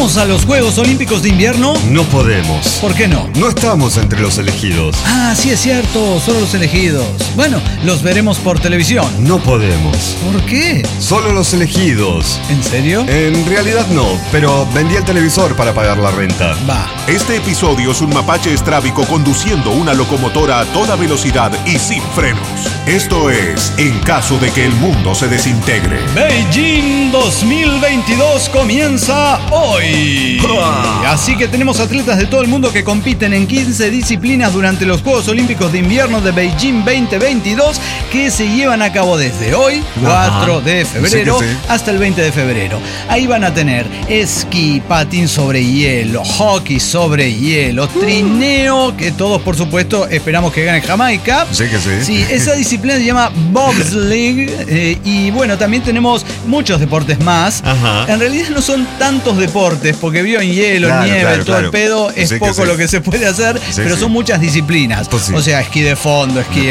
¿Vamos a los Juegos Olímpicos de Invierno? No podemos. ¿Por qué no? No estamos entre los elegidos. Ah, sí es cierto, solo los elegidos. Bueno, los veremos por televisión. No podemos. ¿Por qué? Solo los elegidos. ¿En serio? En realidad no, pero vendí el televisor para pagar la renta. Va. Este episodio es un mapache estrábico conduciendo una locomotora a toda velocidad y sin frenos. Esto es En caso de que el mundo se desintegre. Beijing 2022 comienza hoy. Así que tenemos atletas de todo el mundo que compiten en 15 disciplinas durante los Juegos Olímpicos de Invierno de Beijing 2022 que se llevan a cabo desde hoy, 4 de febrero, Sí. hasta el 20 de febrero. Ahí van a tener esquí, patín sobre hielo, hockey sobre hielo, trineo, que todos por supuesto esperamos que gane Jamaica. Sí que sí. Sí, esa disciplina se llama bobsleigh y bueno, también tenemos muchos deportes más. Ajá. En realidad no son tantos deportes porque vio en hielo, Claro, nieve, claro, todo el claro. pedo, es Sí que poco sí. lo que se puede hacer, Sí, pero sí. son muchas disciplinas. Pues sí. O sea, esquí de fondo, esquí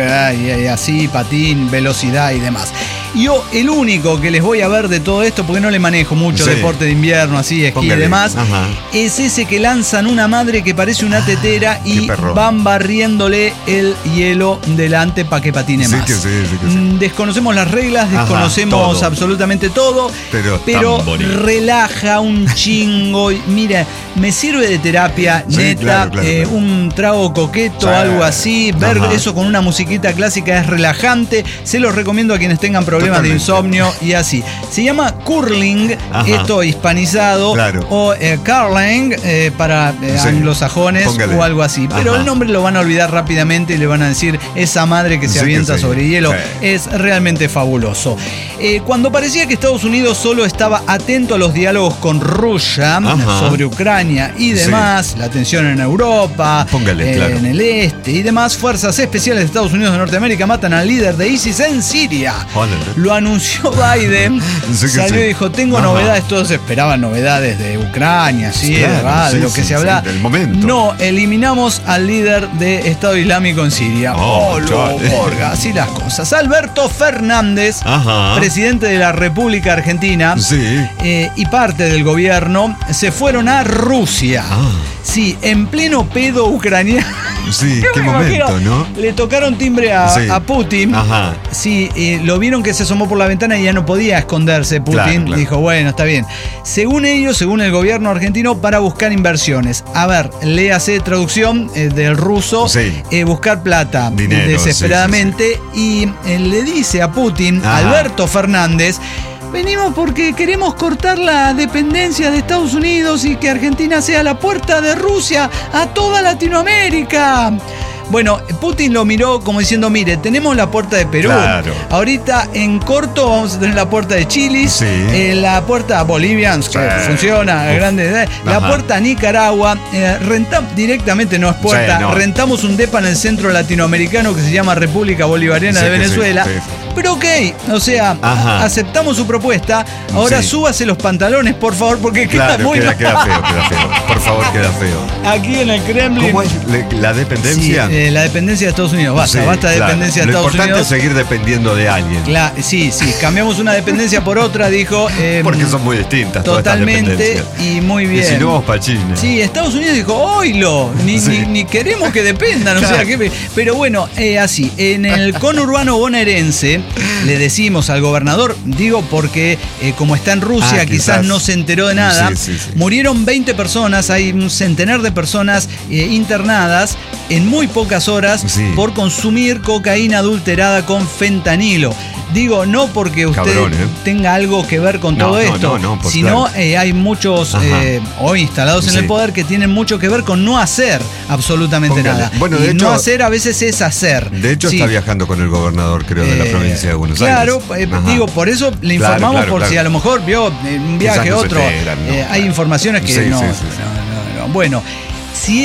y así, patín, velocidad y demás. Yo, el único que les voy a ver de todo esto, porque no le manejo mucho Sí. deporte de invierno, así, esquí Póngale. y demás, Ajá. es ese que lanzan una madre que parece una tetera y perro. van barriéndole el hielo delante para que patine Sí más. que sí, sí que sí. Desconocemos las reglas, Ajá, desconocemos todo. absolutamente todo, Pero tan bonito. relaja un chingo. Y mira, me sirve de terapia, Sí, neta, claro, claro. un trago coqueto, Sí. algo así. Ver Ajá. eso con una musiquita clásica es relajante. Se los recomiendo a quienes tengan problemas Totalmente. de insomnio y así. Se llama curling, Ajá. esto hispanizado, Claro. o curling para Sí. anglosajones Póngale. o algo así. Pero Ajá. el nombre lo van a olvidar rápidamente y le van a decir esa madre que se Sí que avienta sí. sobre hielo. Sí. Es realmente fabuloso. Cuando parecía que Estados Unidos solo estaba atento a los diálogos con Rusia Ajá. sobre Ucrania y demás, la tensión en Europa, Póngale, claro. en el este y demás, fuerzas especiales de Estados Unidos de Norteamérica matan al líder de ISIS en Siria. Órale. Lo anunció Biden, Sí que salió sí. y dijo, tengo Ajá. novedades, todos esperaban novedades de Ucrania, sí, Claro, de verdad, de sí, lo que sí, se habla. sí, del momento. No, eliminamos al líder de Estado Islámico en Siria. Oh, lo chale. borga, así las cosas. Alberto Fernández, Ajá. presidente de la República Argentina, Sí. y parte del gobierno, se fueron a Rusia. Ah. Sí, en pleno pedo ucraniano. Sí, Yo qué me momento, imagino, ¿no? Le tocaron timbre a, Sí. a Putin. Ajá. Sí, lo vieron que se asomó por la ventana y ya no podía esconderse Putin. Claro, claro. Dijo, bueno, está bien. Según ellos, según el gobierno argentino, para buscar inversiones. A ver, léase traducción del ruso. Sí. Buscar plata Dinero, desesperadamente. Y le dice a Putin, Ajá. Alberto Fernández, venimos porque queremos cortar la dependencia de Estados Unidos y que Argentina sea la puerta de Rusia a toda Latinoamérica. Bueno, Putin lo miró como diciendo, mire, tenemos la puerta de Perú. Claro. Ahorita en corto vamos a tener la puerta de Chile, Sí. la puerta Bolivians, que Sí. funciona, Uf. grande, la Ajá. puerta a Nicaragua. Directamente no es puerta, Sí, no. rentamos un depa en el centro latinoamericano que se llama República Bolivariana Sí de que sí, Venezuela. sí. Pero ok, o sea, Ajá. aceptamos su propuesta. Ahora Sí. súbase los pantalones, por favor, porque queda Claro, muy queda mal. feo, queda feo. Por favor, queda feo. Aquí en el Kremlin. ¿Cómo es la dependencia? Sí, la dependencia de Estados Unidos. Basta, Sí, basta de claro. dependencia de Lo Estados importante Unidos. es seguir dependiendo de alguien. Sí, cambiamos una dependencia por otra, dijo. Porque son muy distintas todas estas totalmente dependencias. y muy Y bien. si no, vamos para China. Sí, Estados Unidos dijo, oílo, Sí. ni queremos que dependan, o sea, Claro. pero bueno, así, en el conurbano bonaerense le decimos al gobernador, digo porque como está en Rusia, quizás no se enteró de nada, Sí, sí, sí. murieron 20 personas, hay un centenar de personas internadas en muy pocas horas Sí. por consumir cocaína adulterada con fentanilo. Digo, no porque usted Cabrón, ¿eh? tenga algo que ver con No, todo no, esto, no, pues sino claro. hay muchos Ajá. hoy instalados en Sí. el poder que tienen mucho que ver con no hacer absolutamente Póngale. nada. Bueno, y de hecho- no hacer a veces es hacer. De hecho, Sí. está viajando con el gobernador, creo, de la provincia de Buenos Claro, Aires. Ajá. digo, por eso le Claro, informamos claro, por claro. si a lo mejor vio un viaje Quizás no se otro. enteran, ¿no? Hay Claro. informaciones que Sí, no, sí, sí, sí. no. Bueno. Si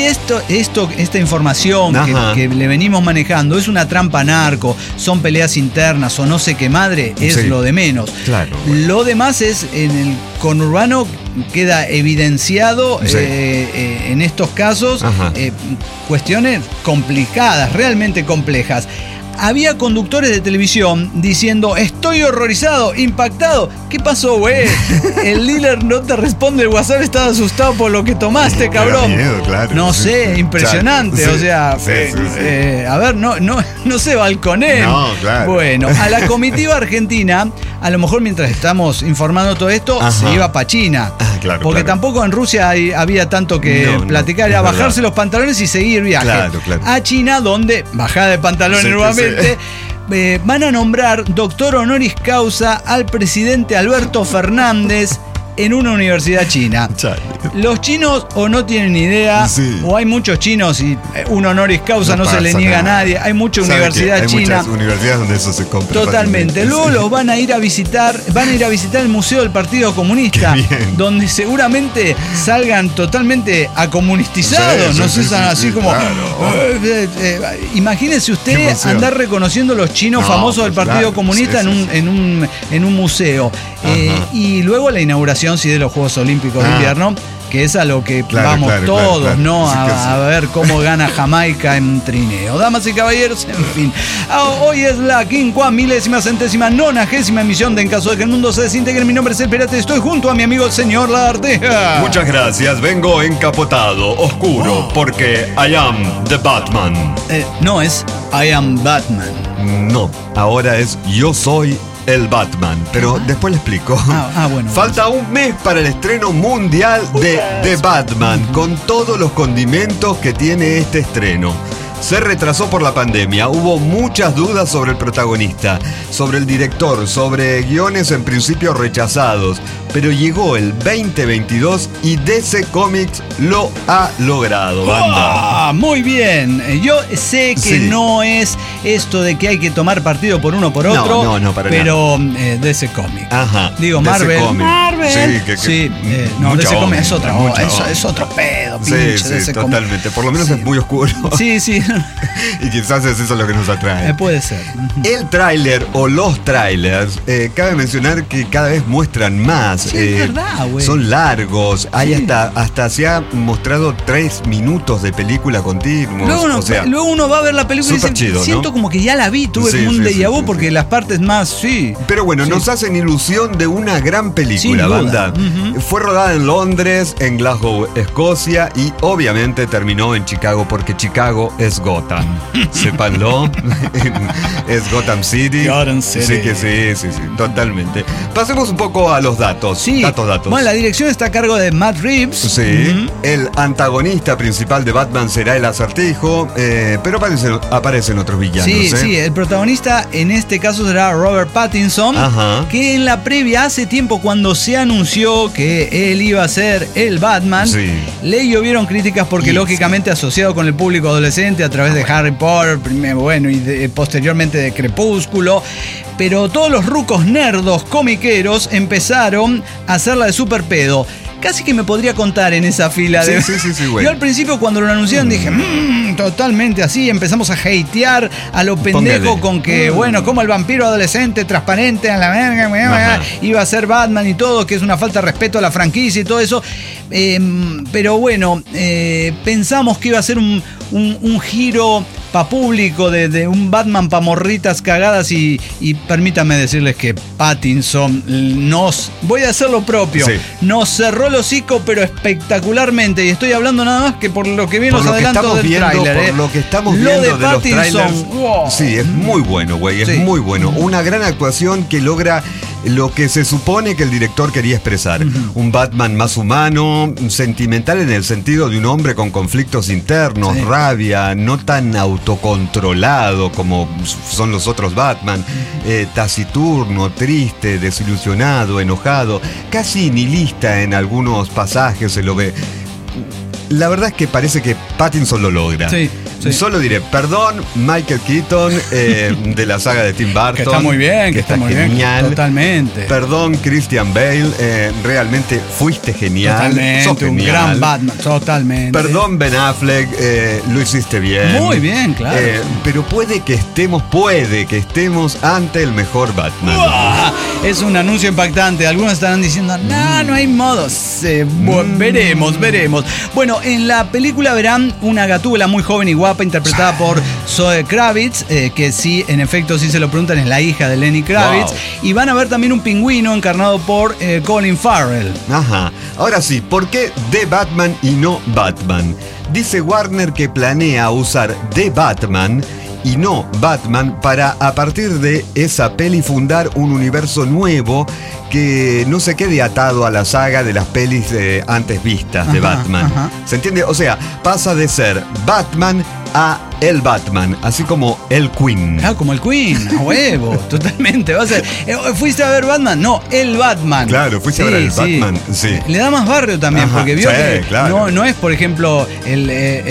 esta información Ajá. que le venimos manejando es una trampa narco, son peleas internas o no sé qué madre, es Sí. lo de menos. Claro. Lo demás es en el conurbano queda evidenciado Sí. en estos casos Ajá. cuestiones complicadas, realmente complejas. había conductores de televisión diciendo: estoy horrorizado, impactado. ¿Qué pasó, güey? El dealer no te responde el WhatsApp, estás asustado por lo que tomaste, cabrón. Me da miedo, claro. No sé, impresionante. Claro, o sea, a ver, no se balconeen. No, claro. Bueno, a la comitiva argentina, a lo mejor mientras estamos informando todo esto, se iba para China. Claro, porque tampoco en Rusia había tanto que platicar, era bajarse los pantalones y seguir viaje. Claro. A China, donde, bajada de pantalones nuevamente, van a nombrar doctor honoris causa al presidente Alberto Fernández en una universidad china. Chale. Los chinos o no tienen idea, o hay muchos chinos y un honoris causa no se le niega a nadie. Hay mucha universidad china. Hay muchas universidades donde eso se compra. Totalmente. Luego los van a ir a visitar el Museo del Partido Comunista, donde seguramente salgan totalmente acomunistizados. No sé, así como. Claro. Imagínese usted andar reconociendo los chinos famosos del Partido Comunista en un museo. Y luego la inauguración de los Juegos Olímpicos de Invierno, que es a lo que vamos todos, ¿no? A ver cómo gana Jamaica en trineo. Damas y caballeros, en fin. Hoy es la 50.000ª emisión de En Caso de que el Mundo se Desintegre. Mi nombre es El Pirata y estoy junto a mi amigo el señor Lagarteja. Muchas gracias, vengo encapotado, oscuro, porque I am the Batman. No, es I am Batman. No, ahora es Yo soy el Batman, pero después le explico. Bueno. Falta un mes para el estreno mundial de The Batman, con todos los condimentos que tiene este estreno. Se retrasó por la pandemia, hubo muchas dudas sobre el protagonista, sobre el director, sobre guiones en principio rechazados, pero llegó el 2022 y DC Comics lo ha logrado, banda. Muy bien, yo sé que no es esto de que hay que tomar partido por uno o por otro, no, para pero DC Comics. Digo, DC Marvel. Sí, no, DC Comics es otro pedo, pinche. Sí, totalmente. Por lo menos es muy oscuro. Sí. Y quizás es eso lo que nos atrae. Puede ser. El tráiler o los trailers, cabe mencionar que cada vez muestran más. Es verdad, güey. Son largos. Hay hasta se ha mostrado 3 minutos de película continuos. Luego uno va a ver la película y dice, chido, siento como que ya la vi, tuve como un déjà vu porque las partes más, Pero bueno, nos hacen ilusión de una gran película, banda. Fue rodada en Londres, en Glasgow, Escocia, y obviamente terminó en Chicago, porque Chicago es Gotham. Sépanlo. Es Gotham City. Sí, totalmente. Pasemos un poco a los datos. Datos. Bueno, la dirección está a cargo de Matt Reeves. El antagonista principal de Batman será el Acertijo, pero aparecen otros villanos. El protagonista en este caso será Robert Pattinson, que en la previa, hace tiempo, cuando se anunció que él iba a ser el Batman, le llovieron críticas porque lógicamente asociado con el público adolescente a través de Harry Potter, y posteriormente de Crepúsculo. Pero todos los rucos nerdos comiqueros empezaron a hacerla de super pedo. Casi que me podría contar en esa fila. Güey. Yo al principio cuando lo anunciaron dije, totalmente así, empezamos a hatear a lo pendejo con que, como el vampiro adolescente transparente a la verga, iba a ser Batman y todo, que es una falta de respeto a la franquicia y todo eso. Pero bueno, pensamos que iba a ser un giro pa' público de un Batman pa' morritas cagadas y permítanme decirles que Pattinson voy a hacer lo propio, nos cerró el hocico pero espectacularmente, y estoy hablando nada más que por lo que vi en los adelantos del tráiler. Por lo que estamos viendo de los trailers, es muy bueno, güey, es muy bueno. Una gran actuación que logra lo que se supone que el director quería expresar. Un Batman más humano, sentimental en el sentido de un hombre con conflictos internos, rabia, no tan autocontrolado como son los otros Batman, taciturno, triste, desilusionado, enojado, casi nihilista en algunos pasajes se lo ve. La verdad es que parece que Pattinson lo logra. Solo diré, perdón, Michael Keaton, de la saga de Tim Burton. Que está muy bien, que está muy genial. Bien, totalmente. Perdón, Christian Bale, realmente fuiste genial. Totalmente, sos genial. Un gran Batman, totalmente. Perdón, Ben Affleck, lo hiciste bien. Muy bien, claro. Pero puede que estemos ante el mejor Batman. Es un anuncio impactante. Algunos estarán diciendo, no hay modos. Veremos. Bueno, en la película verán una gatúbela muy joven y guapa, interpretada por Zoe Kravitz, que sí, en efecto, sí se lo preguntan, es la hija de Lenny Kravitz. Wow. Y van a ver también un pingüino encarnado por Colin Farrell. Ajá. Ahora sí, ¿por qué The Batman y no Batman? Dice Warner que planea usar The Batman y no Batman para, a partir de esa peli, fundar un universo nuevo que no se quede atado a la saga de las pelis antes vistas de Batman. Ajá. ¿Se entiende? O sea, pasa de ser Batman a el Batman, así como el Queen. Ah, como el Queen, a huevo, totalmente. Va a ser, ¿fuiste a ver Batman? No, el Batman. Claro, fuiste a ver el Batman, sí. Le da más barrio también, porque vio que claro. no es, por ejemplo, el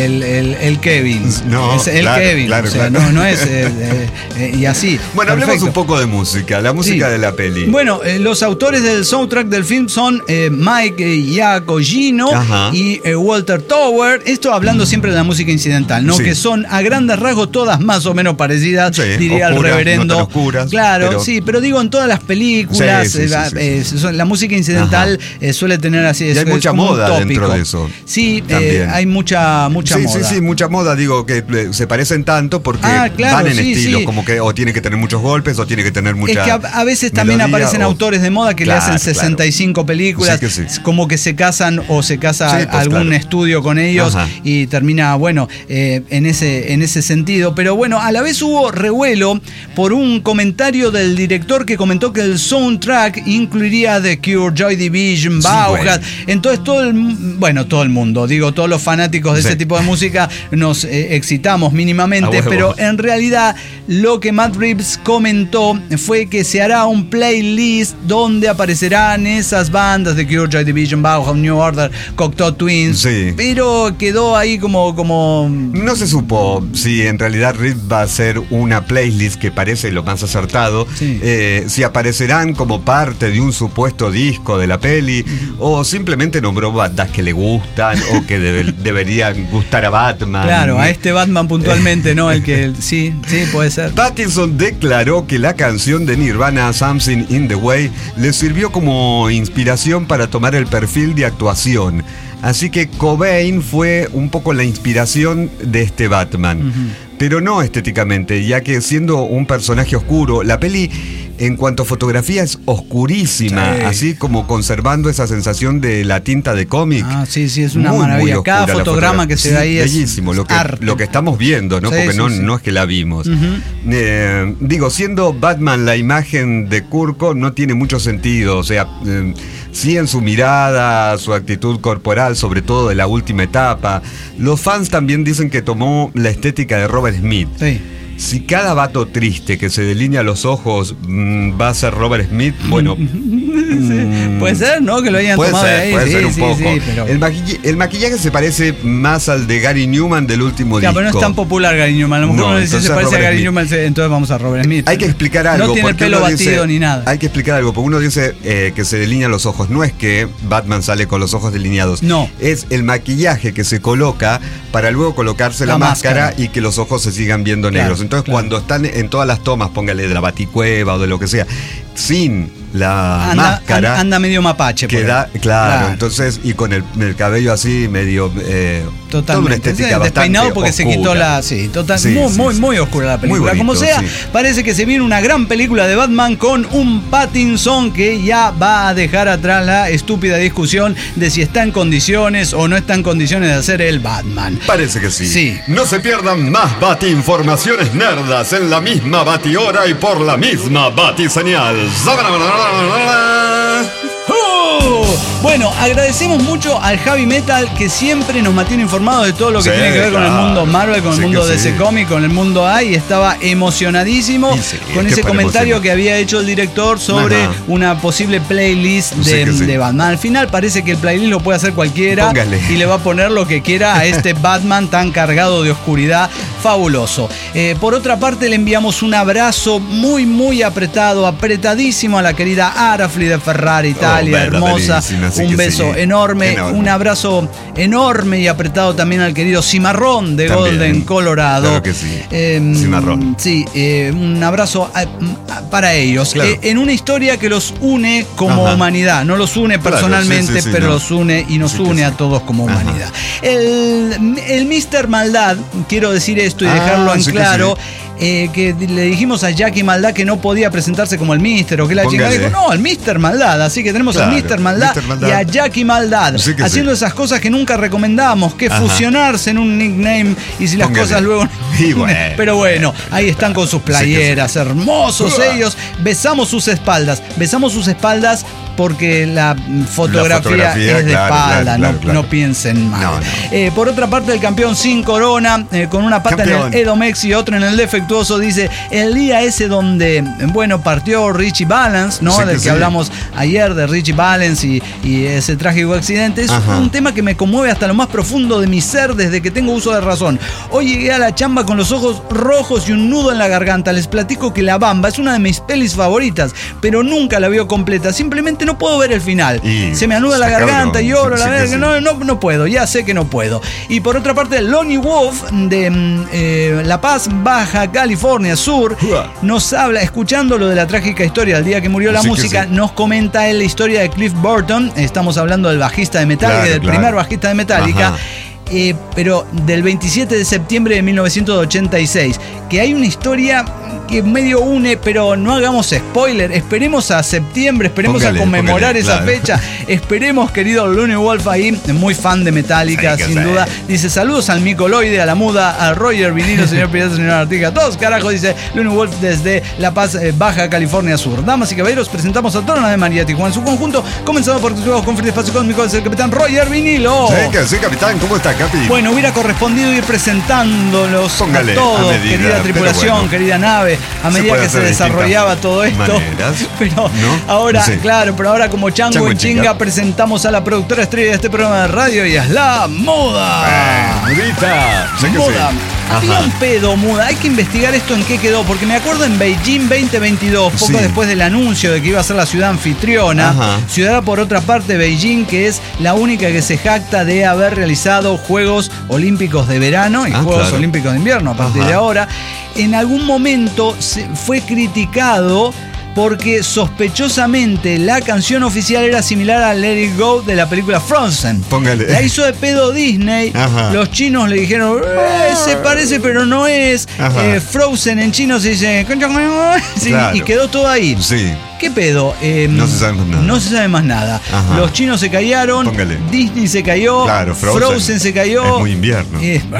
Kevin. No, es el Kevin. Claro, o sea, claro. No es. Y así. Bueno, perfecto. Hablemos un poco de música, la música de la peli. Bueno, los autores del soundtrack del film son Mike Giacchino y Walter Tower. Esto hablando siempre de la música incidental, ¿no? Que son a grandes rasgos todas más o menos parecidas, diría oscuras, el reverendo. No oscuras, claro, pero... sí, pero digo en todas las películas, la música incidental suele tener así. Y hay mucha moda dentro de eso. Sí, hay mucha moda. Sí, mucha moda, digo que se parecen tanto porque van en estilos, como que o tiene que tener muchos golpes o tiene que tener mucha. Es que a veces también aparecen autores de moda que le hacen 65 películas, como que se casan o se casa algún estudio con ellos y termina, bueno, en ese sentido. Pero bueno, a la vez hubo revuelo por un comentario del director que comentó que el soundtrack incluiría The Cure, Joy Division, Bauhaus. Entonces todo el mundo, digo, todos los fanáticos de ese tipo de música nos excitamos mínimamente, pero en realidad lo que Matt Reeves comentó fue que se hará un playlist donde aparecerán esas bandas de Cure, Joy Division, Bauhaus, New Order, Cocteau Twins, pero quedó ahí como... No se supo si en realidad Reeves va a hacer una playlist, que parece lo más acertado, si aparecerán como parte de un supuesto disco de la peli, o simplemente nombró bandas que le gustan o que deberían gustar a Batman. Claro, a este Batman puntualmente, ¿no? El que sí, puede ser. Pattinson declaró que la canción de Nirvana, Something in the Way, le sirvió como inspiración para tomar el perfil de actuación. Así que Cobain fue un poco la inspiración de este Batman, pero no estéticamente, ya que siendo un personaje oscuro, la peli en cuanto a fotografía es oscurísima, así como conservando esa sensación de la tinta de cómic. Sí, es una maravilla. Cada fotograma que se ve ahí es bellísimo, lo que estamos viendo, ¿no? Porque no es que la vimos. Digo, siendo Batman la imagen de Kurko, no tiene mucho sentido, o sea... sí, en su mirada, su actitud corporal, sobre todo de la última etapa. Los fans también dicen que tomó la estética de Robert Smith. Si cada vato triste que se delinea los ojos va a ser Robert Smith, bueno... puede ser, ¿no? Que lo hayan tomado de ahí. Puede ser un poco. Pero... El maquillaje se parece más al de Gary Newman del último disco. Pero no es tan popular Gary Newman. A lo mejor uno se parece a Gary Newman, entonces vamos a Robert Smith. Hay que explicar algo. No tiene el pelo batido ni nada. Hay que explicar algo, porque uno dice que se delinean los ojos. No es que Batman sale con los ojos delineados. No. Es el maquillaje que se coloca para luego colocarse la máscara y que los ojos se sigan viendo negros. Entonces, cuando están en todas las tomas, póngale de la Baticueva o de lo que sea, sin la máscara anda medio mapache queda, claro, entonces, y con el cabello así medio toda una estética bastante despeinado porque oscura. Se quitó la muy oscura la película. Bonito, como sea, parece que se viene una gran película de Batman con un Pattinson que ya va a dejar atrás la estúpida discusión de si está en condiciones o no está en condiciones de hacer el Batman. Parece que sí. No se pierdan más Bati-informaciones nerdas en la misma Bati-hora y por la misma Bati-señal. Bueno, agradecemos mucho al Javi Metal, que siempre nos mantiene informados de todo lo que tiene que ver con el mundo Marvel, con el mundo de ese cómic, con el mundo A, y estaba emocionadísimo con ese comentario que había hecho el director sobre una posible playlist de Batman. Al final parece que el playlist lo puede hacer cualquiera. Y le va a poner lo que quiera a este Batman tan cargado de oscuridad, fabuloso. Por otra parte, le enviamos un abrazo muy apretadísimo a la querida Arafli de Ferrari Italia, hermosa. Un beso beso enorme. Un abrazo enorme y apretado también al querido Cimarrón de también. Golden, Colorado. Claro que sí. Cimarrón. Sí, un abrazo para ellos. Claro. En una historia que los une como humanidad. No los une personalmente, pero los une y nos une a todos como humanidad. El Mr. Maldad, quiero decir esto y dejarlo en claro. Que le dijimos a Jackie Maldad que no podía presentarse como el Mister o que la chica dijo, no, el Mr. Maldad. Así que tenemos al Mr. Maldad y a Jackie Maldad haciendo esas cosas que nunca recomendamos, que fusionarse en un nickname y si las cosas luego... Pero bueno, ahí están con sus playeras, hermosos ellos. Besamos sus espaldas porque la fotografía es de espalda, no piensen mal. No. Por otra parte, el campeón sin corona, con una pata en el Edomex y otra en el defectuoso, dice, el día ese donde, partió Richie Valens, ¿no? Del que hablamos ayer, de Richie Valens y ese trágico accidente. Es un tema que me conmueve hasta lo más profundo de mi ser desde que tengo uso de razón. Hoy llegué a la chamba con los ojos rojos y un nudo en la garganta. Les platico que La Bamba es una de mis pelis favoritas, pero nunca la veo completa. Simplemente no puedo ver el final. Se me anuda la garganta y lloro, no puedo, ya sé que no puedo. Y por otra parte, Lonnie Wolf de La Paz, Baja California Sur, nos habla, escuchando lo de la trágica historia del día que murió la música, nos comenta él la historia de Cliff Burton. Estamos hablando del bajista de Metallica, del primer bajista de Metallica. Pero del 27 de septiembre de 1986, que hay una historia que medio une, pero no hagamos spoiler, esperemos a septiembre, esperemos a conmemorar esa fecha, esperemos, querido Lonnie Wolf ahí, muy fan de Metallica, sin duda, dice, saludos al Micoloide, a la Muda, al Roger Vinilo, señor Pirata, señor Artiga, todos carajos, dice Lonnie Wolf desde La Paz, Baja California Sur. Damas y caballeros, presentamos a Trona de María Tijuana en su conjunto, comenzando por tus con Free Espacio Cósmico, es el capitán Roger Vinilo. Sí, capitán, ¿cómo está, Capi? Bueno, hubiera correspondido ir presentándolos a todos, querida tripulación, querida nave, a medida que se desarrollaba todo esto. Pero ahora, pero ahora como Chango en Chinga presentamos a la productora estrella de este programa de radio y es la Muda. Muda. Había un pedo, Muda. Hay que investigar esto en qué quedó, porque me acuerdo en Beijing 2022, poco después del anuncio de que iba a ser la ciudad anfitriona, ciudad por otra parte, Beijing, que es la única que se jacta de haber realizado Juegos Olímpicos de verano y Juegos Olímpicos de invierno a partir de ahora. En algún momento fue criticado porque sospechosamente la canción oficial era similar a Let It Go de la película Frozen. Póngale. La hizo de pedo Disney. Los chinos le dijeron, se parece pero no es. Frozen en chino se dice, y quedó todo ahí. ¿Qué pedo? No se sabe más nada. No se sabe más nada. Los chinos se callaron. Disney se cayó. Frozen se cayó. Es muy invierno.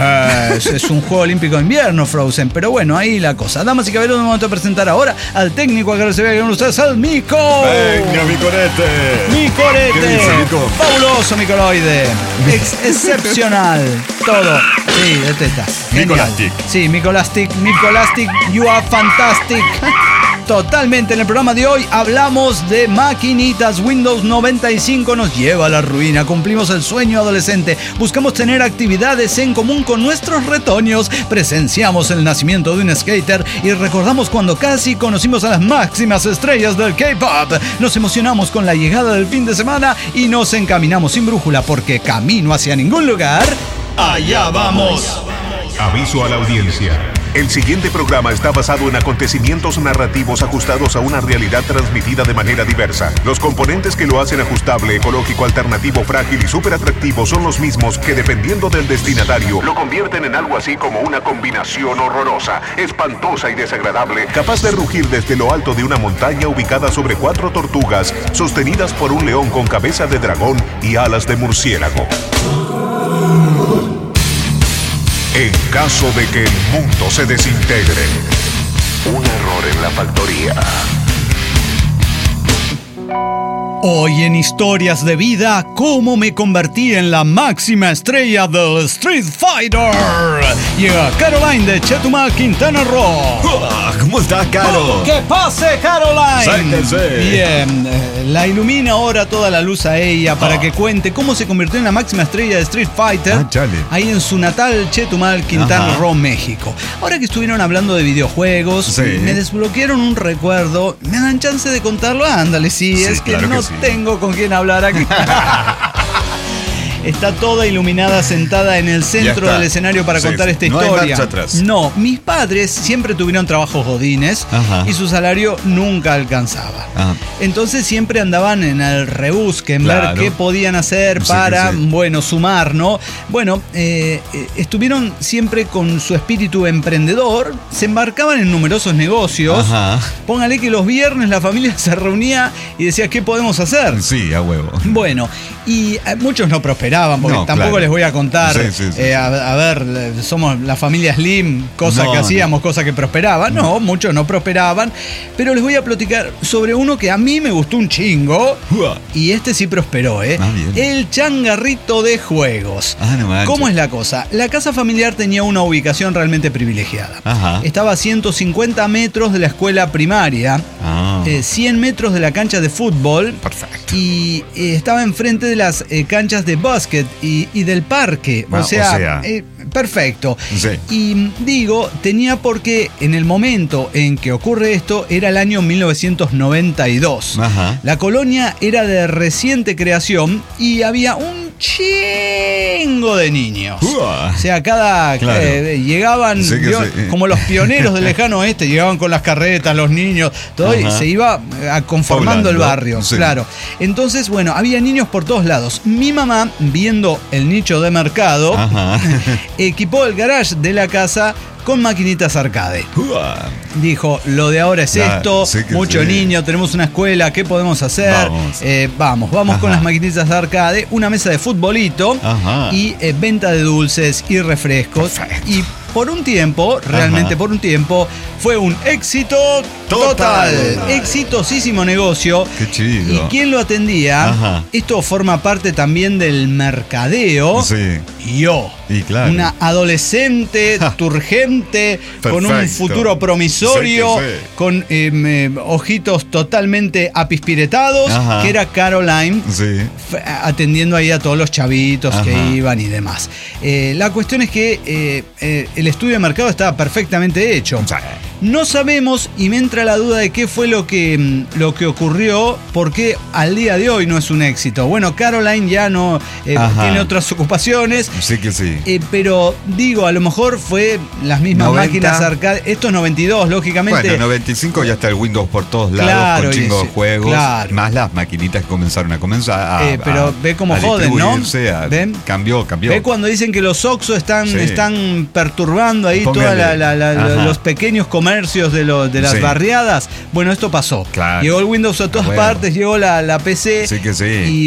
Es un juego olímpico de invierno, Frozen. Pero bueno, ahí la cosa. Damas y caballeros, vamos a presentar ahora al técnico a que se vea con ustedes, al Mico. Venga, Micorete. Micorete. Fabuloso, Micoloide. Excepcional. Todo. Sí, este está. Micolastic. Sí, Micolastic, you are fantastic. Totalmente. En el programa de hoy hablamos de maquinitas. Windows 95 nos lleva a la ruina. Cumplimos el sueño adolescente. Buscamos tener actividades en común con nuestros retoños. Presenciamos el nacimiento de un skater y recordamos cuando casi conocimos a las máximas estrellas del K-pop. Nos emocionamos con la llegada del fin de semana y nos encaminamos sin brújula porque camino hacia ningún lugar. ¡Allá vamos! Aviso a la audiencia. El siguiente programa está basado en acontecimientos narrativos ajustados a una realidad transmitida de manera diversa. Los componentes que lo hacen ajustable, ecológico, alternativo, frágil y súper atractivo son los mismos que, dependiendo del destinatario, lo convierten en algo así como una combinación horrorosa, espantosa y desagradable, capaz de rugir desde lo alto de una montaña ubicada sobre 4 tortugas, sostenidas por un león con cabeza de dragón y alas de murciélago. En caso de que el mundo se desintegre, un error en la factoría. Hoy en Historias de Vida, cómo me convertí en la máxima estrella del Street Fighter. Llega Caroline de Chetumal, Quintana Roo. ¿Cómo estás, Caro? ¡Que pase, Caroline! Sáquense. Bien, la ilumina ahora toda la luz a ella para que cuente cómo se convirtió en la máxima estrella de Street Fighter. Ahí en su natal Chetumal, Quintana Roo, México. Ahora que estuvieron hablando de videojuegos, me desbloquearon un recuerdo. ¿Me dan chance de contarlo? Ándale, sí, es que no tengo con quién hablar aquí. Está toda iluminada, sentada en el centro del escenario para contar esta historia. No hay marcha atrás. No, mis padres siempre tuvieron trabajos godines y su salario nunca alcanzaba. Entonces siempre andaban en el rebusque, en ver qué podían hacer para, sumar, ¿no? Bueno, estuvieron siempre con su espíritu emprendedor, se embarcaban en numerosos negocios. Póngale que los viernes la familia se reunía y decía, ¿qué podemos hacer? Sí, a huevo. Bueno, y muchos no prosperaban, porque tampoco les voy a contar, a ver, somos la familia Slim, cosas que hacíamos, cosas que prosperaban. No, muchos no prosperaban, pero les voy a platicar sobre uno que a mí me gustó un chingo, y este sí prosperó, el changarrito de juegos. ¿Cómo es la cosa? La casa familiar tenía una ubicación realmente privilegiada. Estaba a 150 metros de la escuela primaria, 100 metros de la cancha de fútbol. Perfecto. Y estaba enfrente de las canchas de básquet y del parque. O sea, perfecto. Sí. Y digo, tenía porque en el momento en que ocurre esto era el año 1992. La colonia era de reciente creación y había un chingo de niños. O sea, llegaban como los pioneros del lejano oeste, llegaban con las carretas, los niños, todo, y se iba conformando el barrio. Claro. Entonces, había niños por todos lados. Mi mamá, viendo el nicho de mercado, equipó el garage de la casa con maquinitas arcade. Dijo, lo de ahora es esto, mucho niño, tenemos una escuela, ¿qué podemos hacer? Vamos con las maquinitas arcade, una mesa de futbolito y venta de dulces y refrescos. Perfecto. Y por un tiempo, realmente por un tiempo, fue un éxito total. Exitosísimo negocio. Qué chido. ¿Y quién lo atendía? Esto forma parte también del mercadeo. Sí. Yo. Y claro. Una adolescente turgente, con un futuro promisorio, con ojitos totalmente apispiretados, que era Caroline, atendiendo ahí a todos los chavitos que iban y demás. La cuestión es que el estudio de mercado estaba perfectamente hecho. No sabemos, y me entra la duda de qué fue lo que ocurrió, porque al día de hoy no es un éxito. Bueno, Caroline ya no tiene otras ocupaciones. Sí que sí. Pero digo, a lo mejor fue las mismas 90. Máquinas arcade. Esto es 92, lógicamente. Bueno, 95 ya está el Windows por todos lados, con chingos de juegos. Más las maquinitas que comenzaron a comenzar pero ve cómo joden, ¿no? ¿Ven? Cambió. Ve cuando dicen que los Oxxo están perturbando ahí todos los pequeños comercios de las barriadas. Bueno, esto pasó. Llegó el Windows a todas partes, llegó la PC. Sí que sí. Y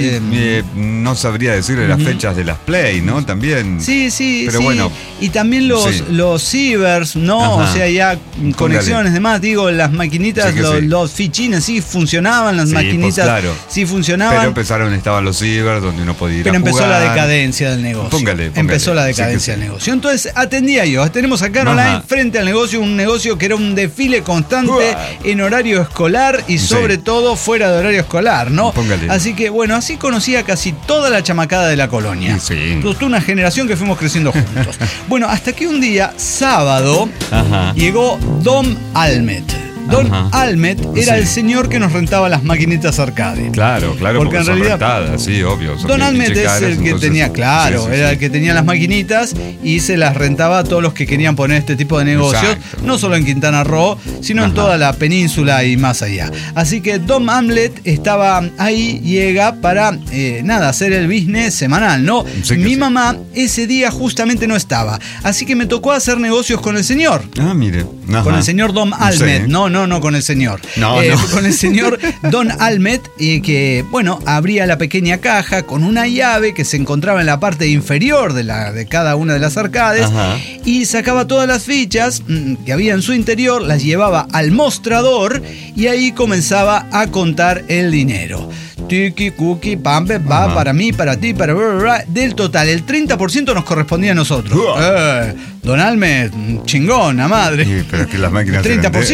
no sabría decirle las fechas de las Play, ¿no? También. Sí. Pero bueno. Y también los cibers, ¿no? O sea, ya conexiones, demás. Digo, las maquinitas, los fichines sí funcionaban, las maquinitas sí funcionaban. Pero estaban los cibers donde uno podía ir a jugar. Empezó la decadencia del negocio. Póngale. Empezó la decadencia del negocio. Entonces atendía yo. Tenemos a Caroline frente al negocio, un negocio que era un desfile constante en horario escolar y sobre todo fuera de horario escolar, ¿no? Póngale. Así que, así conocía casi toda la chamacada de la colonia. Toda una generación que fuimos creciendo juntos. Bueno, hasta que un día, sábado, llegó Don Almet. Don Almet era el señor que nos rentaba las maquinitas arcade. Claro, porque en realidad rentadas, sí, obvio. Don Almet es el que tenía, era el que tenía las maquinitas y se las rentaba a todos los que querían poner este tipo de negocios, no solo en Quintana Roo, sino en toda la península y más allá. Así que Don Almet estaba ahí, llega para, hacer el business semanal, ¿no? Mi mamá ese día justamente no estaba, así que me tocó hacer negocios con el señor. Mire. Con el señor Don Almet, no con el señor. Con el señor Don Almet, que, abría la pequeña caja con una llave que se encontraba en la parte inferior de cada una de las arcades y sacaba todas las fichas que había en su interior, las llevaba al mostrador y ahí comenzaba a contar el dinero. Tiki, cookie, pampe, va para mí, para ti, para... Del total, el 30% nos correspondía a nosotros. Don Almet, chingón, a madre. Sí, pero es que las máquinas 30%.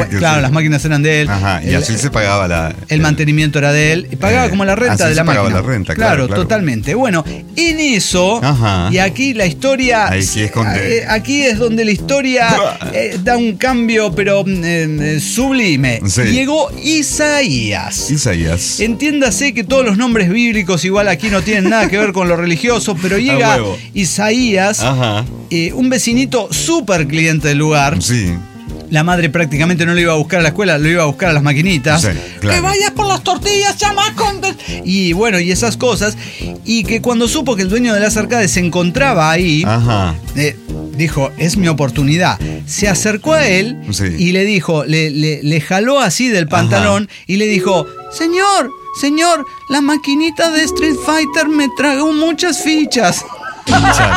Claro, las máquinas eran de él. Ajá, y así se pagaba el mantenimiento era de él. Y pagaba como la renta de la máquina. La renta, claro, totalmente. Bueno, en eso, y aquí la historia. Aquí es donde la historia da un cambio, pero sublime. Sí. Llegó Isaías. Entiéndase que todos los nombres bíblicos igual aquí no tienen nada que ver con lo religioso, pero llega Isaías, un vecinito súper cliente del lugar. Sí. La madre prácticamente no lo iba a buscar a la escuela, lo iba a buscar a las maquinitas. Sí, claro. ¡Que vayas por las tortillas, chamaco! Y bueno, y esas cosas. Y que cuando supo que el dueño de las arcades se encontraba ahí, dijo, es mi oportunidad. Se acercó a él y le dijo, le jaló así del pantalón y le dijo, Señor, la maquinita de Street Fighter me tragó muchas fichas. ¡Lo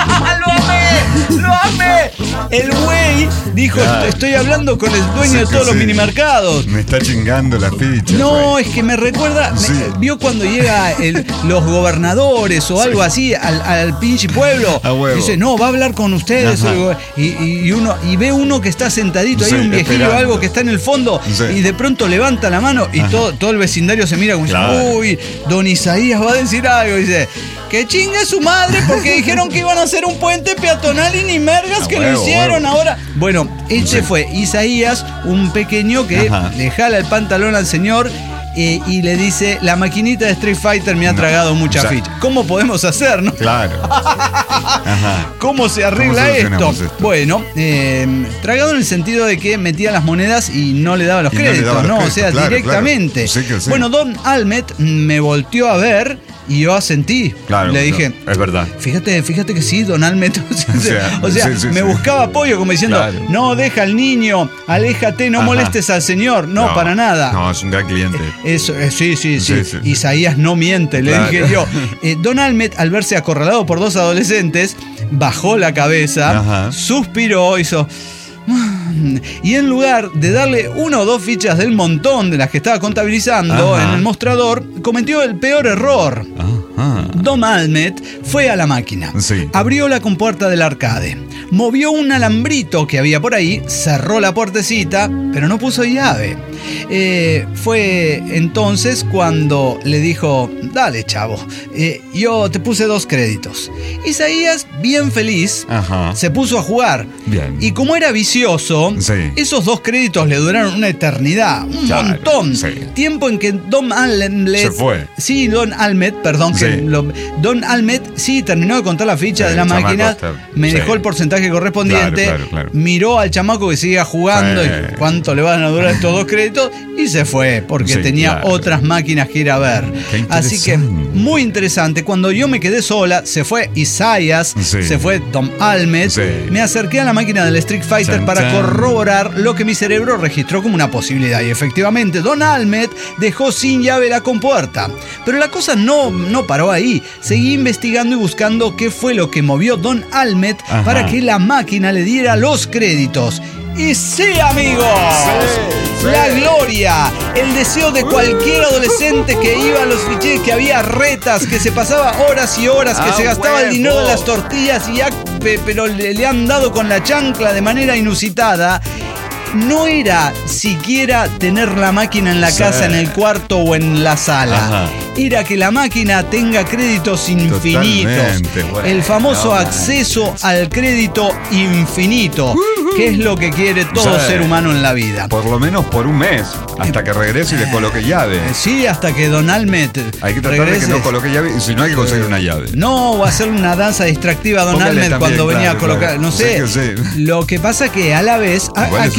amé! El güey dijo, estoy hablando con el dueño de todos los minimercados. Me está chingando la ficha. No, es que me recuerda, vio cuando llega los gobernadores o algo así al pinche pueblo. Dice, no, va a hablar con ustedes. Y ve uno que está sentadito ahí, un viejillo o algo que está en el fondo, y de pronto levanta la mano y todo el vecindario se mira como diciendo, uy, don Isaías va a decir algo. Y dice, que chingue su madre porque dijeron que iban a hacer un puente peatonal y ni mergas que lo hicieron ahora. Bueno, fue Isaías, un pequeño que le jala el pantalón al señor y le dice, la maquinita de Street Fighter me ha tragado mucha ficha. ¿Cómo podemos hacer, no? Claro. ¿Cómo se arregla esto? Bueno, tragado en el sentido de que metía las monedas y no le daba los créditos, ¿no? O sea, directamente. Claro. Bueno, Don Almet me volteó a ver y yo asentí. Claro, le dije, es verdad. Fíjate que sí, Don Almet. Me buscaba apoyo como diciendo, no, deja al niño, aléjate, no molestes al señor. No, para nada. No, es un gran cliente. Eso, sí. Isaías no miente, le dije yo. Don Almet, al verse acorralado por dos adolescentes, bajó la cabeza, suspiró, hizo... Y en lugar de darle 1 o 2 fichas del montón de las que estaba contabilizando en el mostrador, cometió el peor error. Don Almet fue a la máquina, abrió la compuerta del arcade, movió un alambrito que había por ahí, cerró la puertecita, pero no puso llave. Fue entonces cuando le dijo, dale chavo, yo te puse 2 créditos. Isaías, bien feliz, se puso a jugar. Bien. Y como era vicioso, esos 2 créditos le duraron una eternidad, un montón. Tiempo en que Don Almet se fue. Sí, Don Almet, perdón, Don Almet terminó de contar la ficha de la máquina, me dejó el porcentaje correspondiente, claro. Miró al chamaco que seguía jugando y cuánto le van a durar estos 2 créditos y se fue porque tenía otras máquinas que ir a ver. Así que muy interesante. Cuando yo me quedé sola, se fue Isaías, se fue Don Almet, me acerqué a la máquina del Street Fighter para corroborar lo que mi cerebro registró como una posibilidad y efectivamente Don Almet dejó sin llave la compuerta. Pero la cosa no paró ahí. Seguí investigando y buscando qué fue lo que movió Don Almet para que la máquina le diera los créditos. Y sí, amigos, la gloria, el deseo de cualquier adolescente que iba a los ficheros, que había retas, que se pasaba horas y horas, que se gastaba el dinero de las tortillas pero le han dado con la chancla de manera inusitada. No era siquiera tener la máquina en la casa, en el cuarto o en la sala. Era que la máquina tenga créditos infinitos. El famoso acceso al crédito infinito, que es lo que quiere todo ser humano en la vida. Por lo menos por un mes, hasta que regrese y le coloque llave. Sí, hasta que Don Almet hay que tratar de que no coloque llave, y si no hay que conseguir una llave. No, va a hacer una danza distractiva a Don Almet cuando venía a colocar. No sé. Lo que pasa que a la vez,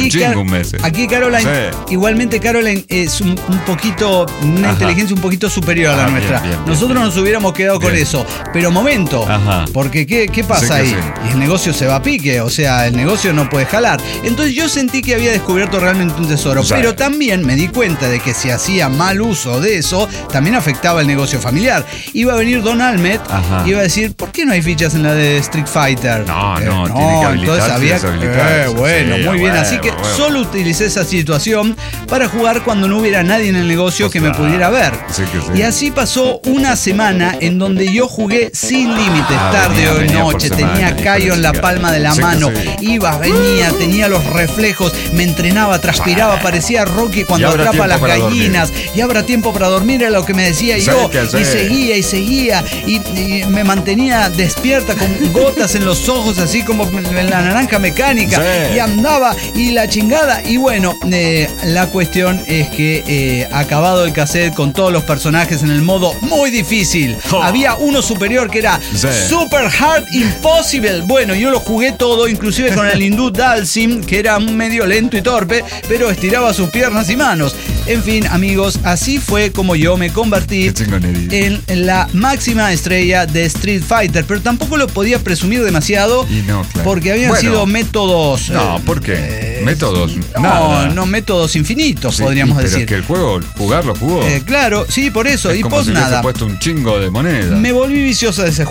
aquí Caroline, igualmente Caroline es un poquito, una inteligencia un poquito superior a la nuestra. Bien. Nosotros nos hubiéramos quedado con eso. Pero momento, porque ¿qué pasa ahí? Y el negocio se va a pique, o sea, el negocio no puede jalar. Entonces yo sentí que había descubierto realmente un tesoro, pero también me di cuenta de que si hacía mal uso de eso, también afectaba el negocio familiar. Iba a venir Don Almet y iba a decir, ¿por qué no hay fichas en la de Street Fighter? No, tiene que habilitarse. Bueno, muy bien, así que solo utilicé esa situación para jugar cuando no hubiera nadie en el negocio que me pudiera ver. Y así pasó una semana en donde yo jugué sin límites, tarde o noche, tenía callo en la palma de la mano, iba, venía, tenía los reflejos, me entrenaba, transpiraba, parecía Rocky cuando atrapa a las gallinas. Y habrá tiempo para dormir, era lo que me decía yo. Y seguía, y me mantenía despierta con gotas en los ojos, así como en la naranja mecánica. Y andaba, y la chingada. Y bueno, la cuestión es que acabado el cassette con todos los personajes en el modo muy difícil. Había uno superior que era Super Hard Impossible. Bueno, yo lo jugué todo, inclusive con el hindú Dalsim, que era medio lento y torpe, pero estiraba sus piernas y manos. En fin, amigos, así fue como yo me convertí en la máxima estrella de Street Fighter, pero tampoco lo podía presumir demasiado, porque habían sido métodos... No, ¿por qué? Métodos, no métodos infinitos, podríamos decir. Pero es que el juego, jugarlo jugó. Claro, sí, por eso. Es y como pues si nada. puesto un chingo de moneda. Me volví viciosa de ese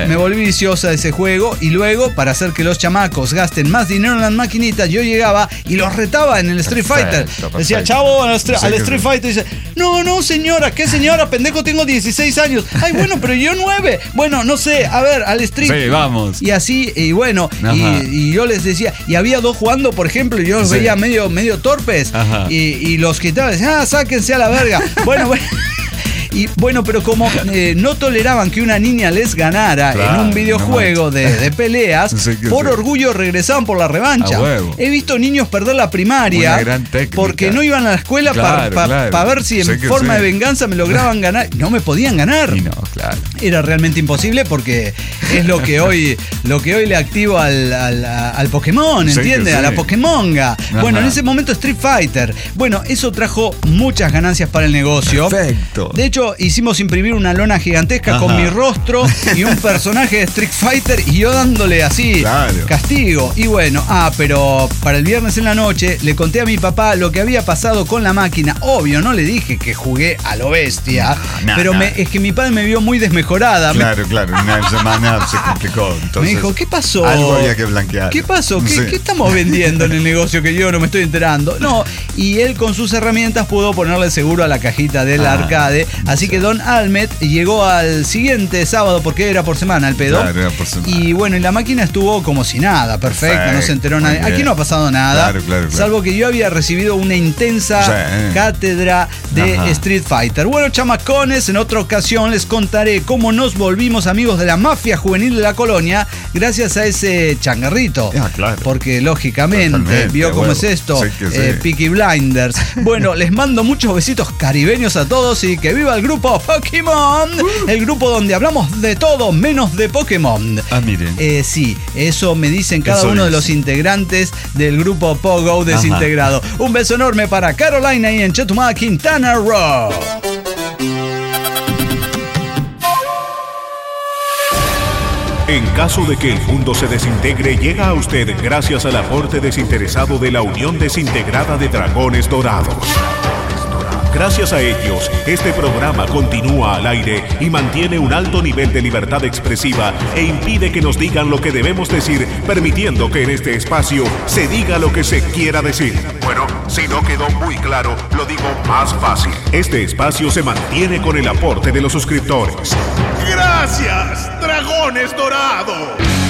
juego. Y luego, para hacer que los chamacos gasten más dinero en las maquinitas, yo llegaba y los retaba en el Street Fighter. Decía, chavo, al Street Fighter. Y dice, no, señora, ¿qué señora? Pendejo, tengo 16 años. Ay, bueno, pero yo 9. Bueno, no sé, a ver, al Street. Sí, vamos. Y así, y bueno, y yo les decía, y había dos jugando, por ejemplo, y yo los veía medio torpes. Y los quitaba, decían, sáquense a la verga. Bueno. Y bueno, pero como no toleraban que una niña les ganara en un videojuego de peleas, por orgullo regresaban por la revancha. He visto niños perder la primaria porque no iban a la escuela para ver si en forma de venganza me lograban ganar. No me podían ganar. Era realmente imposible porque es lo que hoy le activo al Pokémon, ¿entiendes? A la Pokémonga. Bueno, en ese momento Street Fighter. Bueno, eso trajo muchas ganancias para el negocio. Perfecto. De hecho, hicimos imprimir una lona gigantesca con mi rostro y un personaje de Street Fighter y yo dándole así castigo. Y bueno, pero para el viernes en la noche le conté a mi papá lo que había pasado con la máquina. Obvio, no le dije que jugué a lo bestia, pero es que mi padre me vio muy desmejorada. Claro, una semana se complicó. Entonces, me dijo, ¿qué pasó? Algo había que blanquear. ¿Qué pasó? ¿Qué estamos vendiendo en el negocio que yo no me estoy enterando? No, y él con sus herramientas pudo ponerle seguro a la cajita del arcade. Así que Don Almet llegó al siguiente sábado, porque era por semana el pedo. Claro, era por semana. Y bueno, y la máquina estuvo como si nada, perfecta, no se enteró nadie. Aquí no ha pasado nada, salvo que yo había recibido una intensa cátedra de Street Fighter. Bueno, chamacones, en otra ocasión les contaré cómo nos volvimos amigos de la mafia juvenil de la colonia gracias a ese changarrito. Porque lógicamente vio cómo es esto, Peaky Blinders. Bueno, les mando muchos besitos caribeños a todos y que viva el grupo Pokémon, el grupo donde hablamos de todo menos de Pokémon. Miren. Sí, eso me dicen cada uno de los integrantes del grupo Pogo desintegrado. Un beso enorme para Carolina y en Chetumal, Quintana Roo. En caso de que el mundo se desintegre, llega a usted gracias al aporte desinteresado de la Unión Desintegrada de Dragones Dorados. Gracias a ellos, este programa continúa al aire y mantiene un alto nivel de libertad expresiva e impide que nos digan lo que debemos decir, permitiendo que en este espacio se diga lo que se quiera decir. Bueno, si no quedó muy claro, lo digo más fácil. Este espacio se mantiene con el aporte de los suscriptores. ¡Gracias, Dragones Dorados!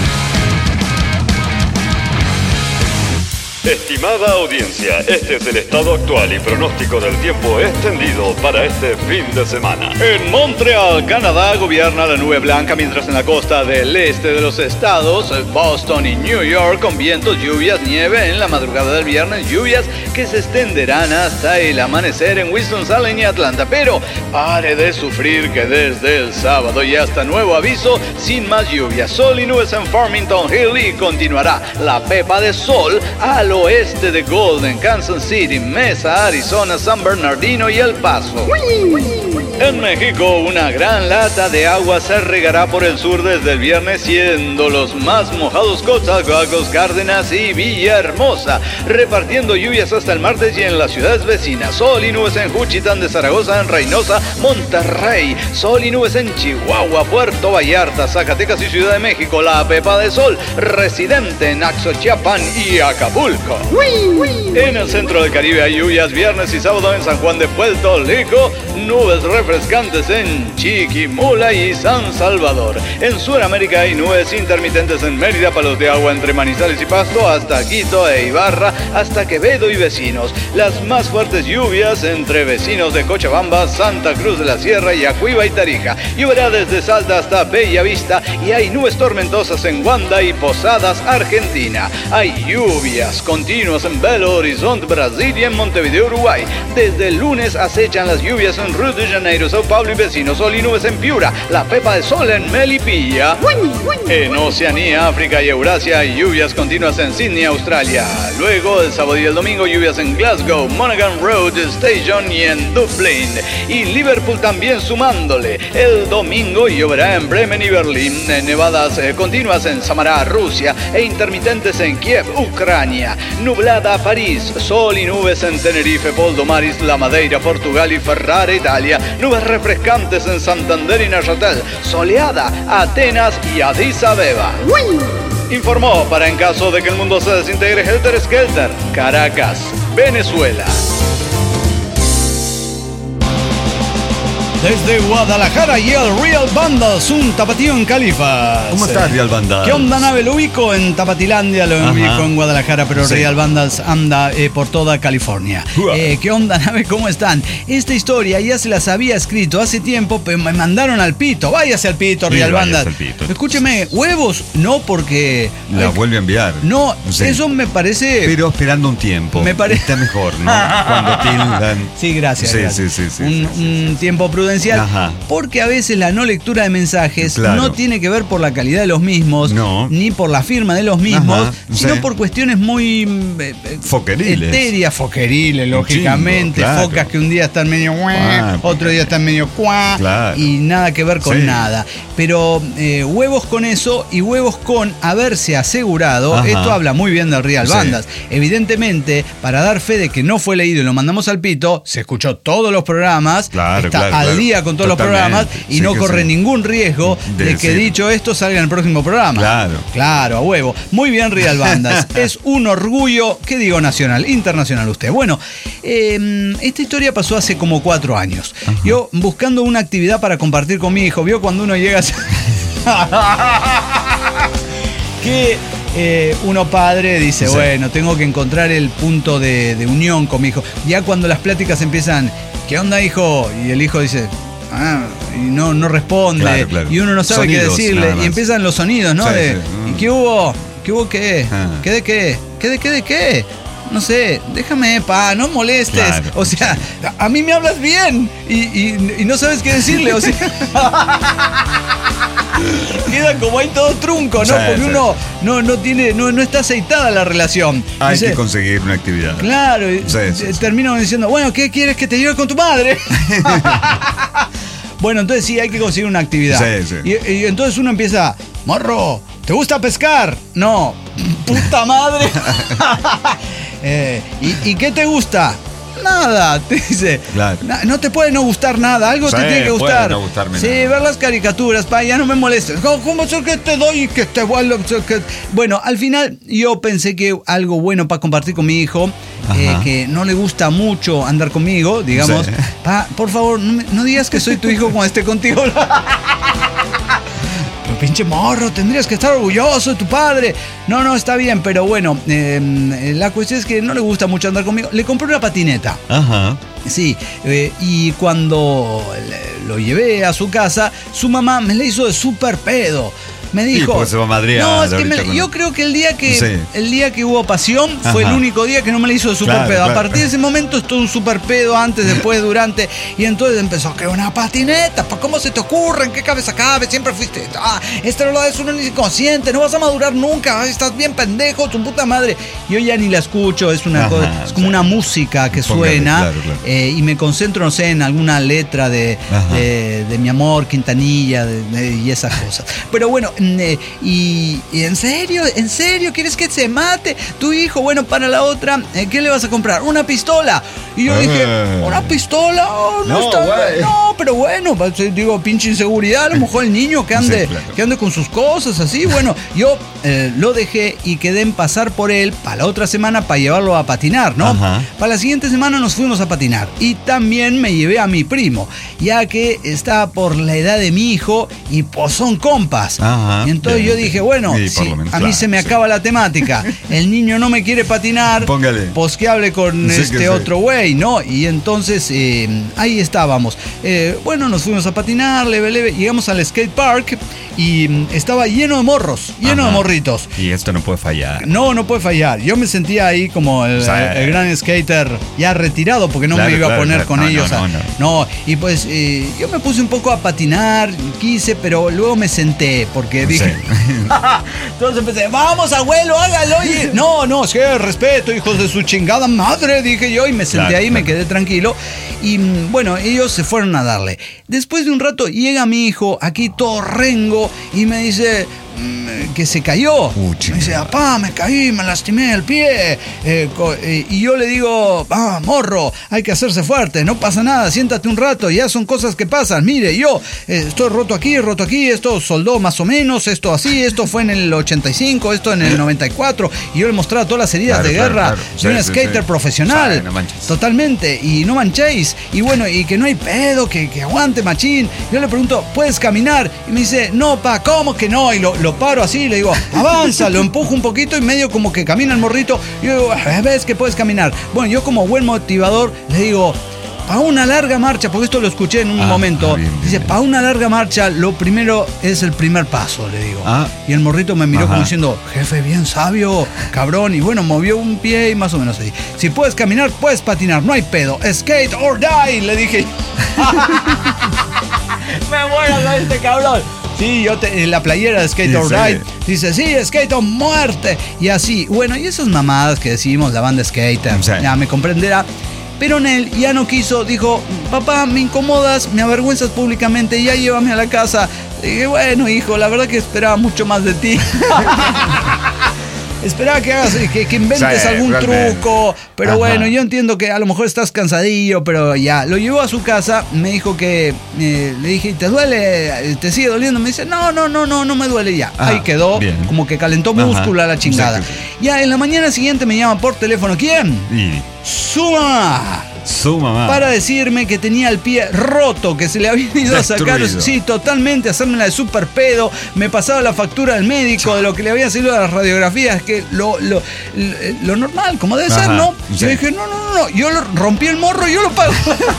Estimada audiencia, este es el estado actual y pronóstico del tiempo extendido para este fin de semana. En Montreal, Canadá, gobierna la nube blanca, mientras en la costa del este de los estados, Boston y New York, con vientos, lluvias, nieve en la madrugada del viernes, lluvias que se extenderán hasta el amanecer en Winston-Salem y Atlanta. Pero pare de sufrir, que desde el sábado y hasta nuevo aviso, sin más lluvia, sol y nubes en Farmington Hill, y continuará la pepa de sol al oeste de Golden, Kansas City, Mesa, Arizona, San Bernardino y El Paso. En México, una gran lata de agua se regará por el sur desde el viernes, siendo los más mojados Coatzacoalcos, Cárdenas y Villahermosa, repartiendo lluvias hasta el martes. Y en las ciudades vecinas, sol y nubes en Juchitán de Zaragoza, en Reynosa, Monterrey, sol y nubes en Chihuahua, Puerto Vallarta, Zacatecas y Ciudad de México. La pepa de sol residente en Axochiapan y Acapulco. En el centro del Caribe hay lluvias viernes y sábado en San Juan de Puerto Rico, nubes refrescantes en Chiquimula y San Salvador. En Sudamérica hay nubes intermitentes en Mérida, Palos de Agua entre Manizales y Pasto, hasta Quito e Ibarra, hasta Quevedo y vecinos. Las más fuertes lluvias entre vecinos de Cochabamba, Santa Cruz de la Sierra, Yacuiba y Tarija. Lloverá desde Salta hasta Bellavista y hay nubes tormentosas en Guanda y Posadas, Argentina. Hay lluvias continuas en Belo Horizonte, Brasil y en Montevideo, Uruguay. Desde el lunes acechan las lluvias en Río de Janeiro, Sao Paulo y vecinos. Sol y nubes en Piura, la pepa de sol en Melipilla. En Oceanía, África y Eurasia hay lluvias continuas en Sydney, Australia. Luego, el sábado y el domingo, lluvias en Glasgow, Monaghan Road Station y en Dublín. Y Liverpool también sumándole. El domingo lloverá en Bremen y Berlín. Nevadas continuas en Samará, Rusia, e intermitentes en Kiev, Ucrania. Nublada París, sol y nubes en Tenerife, Poldo, Isla Madeira, Portugal y Ferrara, Italia. Nubes refrescantes en Santander y Neuchâtel. Soleada, Atenas y Addis Abeba. Informó para en caso de que el mundo se desintegre Helter Skelter, Caracas, Venezuela. Desde Guadalajara y el Real Bandas, un tapatío en Califas. ¿Cómo estás, Real Bandas? ¿Qué onda, nave? Lo ubico en Tapatilandia, lo ubico en Guadalajara, pero sí. Real Bandas anda por toda California. ¿Qué onda, nave? ¿Cómo están? Esta historia ya se las había escrito hace tiempo, pero me mandaron al pito. Váyase al pito, Real Bandas. Escúcheme, huevos, no porque... La vuelve a enviar. No, sí. Eso me parece... Pero esperando un tiempo. Me parece... Está mejor, ¿no? Cuando tildan... Sí, gracias. Sí, gracias. Sí. Un tiempo prudencial. Ajá. Porque a veces la no lectura de mensajes no tiene que ver por la calidad de los mismos, ni por la firma de los mismos, sino por cuestiones muy foqueriles. Etéreas, foqueriles, lógicamente. Chingo, claro. Focas que un día están medio otro día están medio y nada que ver con nada. Pero huevos con eso y huevos con haberse asegurado. Ajá. Esto habla muy bien del Real Bandas. Evidentemente, para dar fe de que no fue leído y lo mandamos al pito, se escuchó todos los programas, está al día con todos los programas y no corre ningún riesgo de que dicho esto salga en el próximo programa. Claro, a huevo. Muy bien, Real Bandas. Es un orgullo, ¿qué digo nacional? Internacional usted. Bueno, esta historia pasó hace como 4 años. Ajá. Yo buscando una actividad para compartir con mi hijo, vio cuando uno llega que uno padre dice, bueno, tengo que encontrar el punto de unión con mi hijo. Ya cuando las pláticas empiezan, ¿qué onda, hijo? Y el hijo dice, y no responde, y uno no sabe sonidos, qué decirle, y empiezan los sonidos, ¿no? ¿Y qué hubo? ¿Qué hubo qué? ¿Qué de qué? ¿Qué de qué? No sé, déjame, no molestes. Claro, o sea, a mí me hablas bien y no sabes qué decirle, o sea. Queda como ahí todo trunco, ¿no? Porque uno no está aceitada la relación. Hay que conseguir una actividad. Claro, termina diciendo, bueno, ¿qué quieres que te lleve con tu madre? Bueno, entonces sí, hay que conseguir una actividad. Y entonces uno empieza, morro, ¿te gusta pescar? No, puta madre. ¿Y qué te gusta? Nada, te dice. Claro. No te puede no gustar nada, algo te tiene que gustar. No gustarme ver las caricaturas, ya no me molestes. ¿Cómo es que te doy y que te vuelvo? Bueno, al final yo pensé que algo bueno para compartir con mi hijo, que no le gusta mucho andar conmigo, digamos. Por favor, no digas que soy tu hijo cuando esté contigo. Pinche morro, tendrías que estar orgulloso de tu padre. No, está bien, pero bueno, la cuestión es que no le gusta mucho andar conmigo. Le compré una patineta. Ajá. Sí, y cuando lo llevé a su casa, su mamá me la hizo de súper pedo. Me dijo, se va a madrear, no, es que yo creo que el día que hubo pasión fue el único día que no me la hizo de super pedo. A partir de ese momento es todo un super pedo, antes, después, durante. Y entonces empezó, que una patineta, ¿cómo se te ocurre? ¿En qué cabeza cabe? Siempre fuiste, esta no es un inconsciente, no vas a madurar nunca, estás bien pendejo, tu puta madre. Yo ya ni la escucho, es una cosa, es como una música que suena, y me concentro, no sé, en alguna letra de mi amor, Quintanilla, y esas cosas. Pero bueno, y ¿en serio quieres que se mate tu hijo? Bueno, para la otra, ¿qué le vas a comprar? Una pistola. Y yo dije, ¿una pistola? Oh, no, pero bueno, digo, pinche inseguridad, a lo mejor el niño que ande, que ande con sus cosas así. Bueno, yo lo dejé y quedé en pasar por él para la otra semana para llevarlo a patinar, ¿no? Para la siguiente semana nos fuimos a patinar y también me llevé a mi primo, ya que está por la edad de mi hijo y pues son compas. Y entonces yo dije, bueno, si a mí se me acaba la temática, el niño no me quiere patinar, pues que hable con otro güey, ¿no? Y entonces ahí estábamos. Bueno, nos fuimos a patinar, leve, llegamos al skate park y estaba lleno de morros, lleno de morritos. Y esto no puede fallar. No puede fallar. Yo me sentía ahí como el gran skater ya retirado porque no me iba a poner con ellos. No, y pues yo me puse un poco a patinar, quise, pero luego me senté porque dije... Entonces empecé, vamos abuelo, hágalo. Y... No, es que respeto, hijos de su chingada madre, dije yo, y me senté ahí, me quedé tranquilo. Y bueno, ellos se fueron a darle. Después de un rato llega mi hijo, aquí todo rengo, y me dice... que se cayó. Me dice, papá, me caí, me lastimé el pie. Y yo le digo, morro, hay que hacerse fuerte, no pasa nada, siéntate un rato, ya son cosas que pasan. Mire, yo estoy roto aquí, esto soldó más o menos, esto así, esto fue en el 85, esto en el 94. Y yo le mostraba todas las heridas de guerra de un skater profesional. No totalmente, y no manchéis. Y bueno, y que no hay pedo, que aguante, machín. Yo le pregunto, ¿puedes caminar? Y me dice, no, pa, ¿cómo que no? Y lo paro así, le digo, avanza, lo empujo un poquito y medio como que camina el morrito. Y yo digo, ves que puedes caminar. Bueno, yo como buen motivador le digo, para una larga marcha, porque esto lo escuché en un momento, dice, para una larga marcha lo primero es el primer paso, le digo. Y el morrito me miró como diciendo, jefe, bien sabio, cabrón. Y bueno, movió un pie y más o menos así. Si puedes caminar, puedes patinar, no hay pedo. Skate or die, le dije. Me muero con este cabrón. Sí, en la playera de Skate or Die dice, sí, skate o muerte. Y así, bueno, y esas mamadas que decimos, la banda Skater, ya me comprenderá. Pero Nel ya no quiso, dijo, papá, me incomodas, me avergüenzas públicamente, ya llévame a la casa. Y dije, bueno, hijo, la verdad que esperaba mucho más de ti. Esperaba que hagas, que inventes algún truco, pero bueno, yo entiendo que a lo mejor estás cansadillo, pero ya. Lo llevó a su casa, me dijo que, le dije, ¿te duele? ¿Te sigue doliendo? Me dice, no me duele ya. Ahí quedó, como que calentó músculo a la chingada. Ya, en la mañana siguiente me llama por teléfono, ¿quién? Su mamá. Para decirme que tenía el pie roto, que se le había ido a sacar. Sí, totalmente, hacerme la de super pedo. Me pasaba la factura del médico de lo que le había salido a las radiografías, que lo normal, como debe ser, ¿no? Yo dije, no, yo rompí el morro, yo lo pago.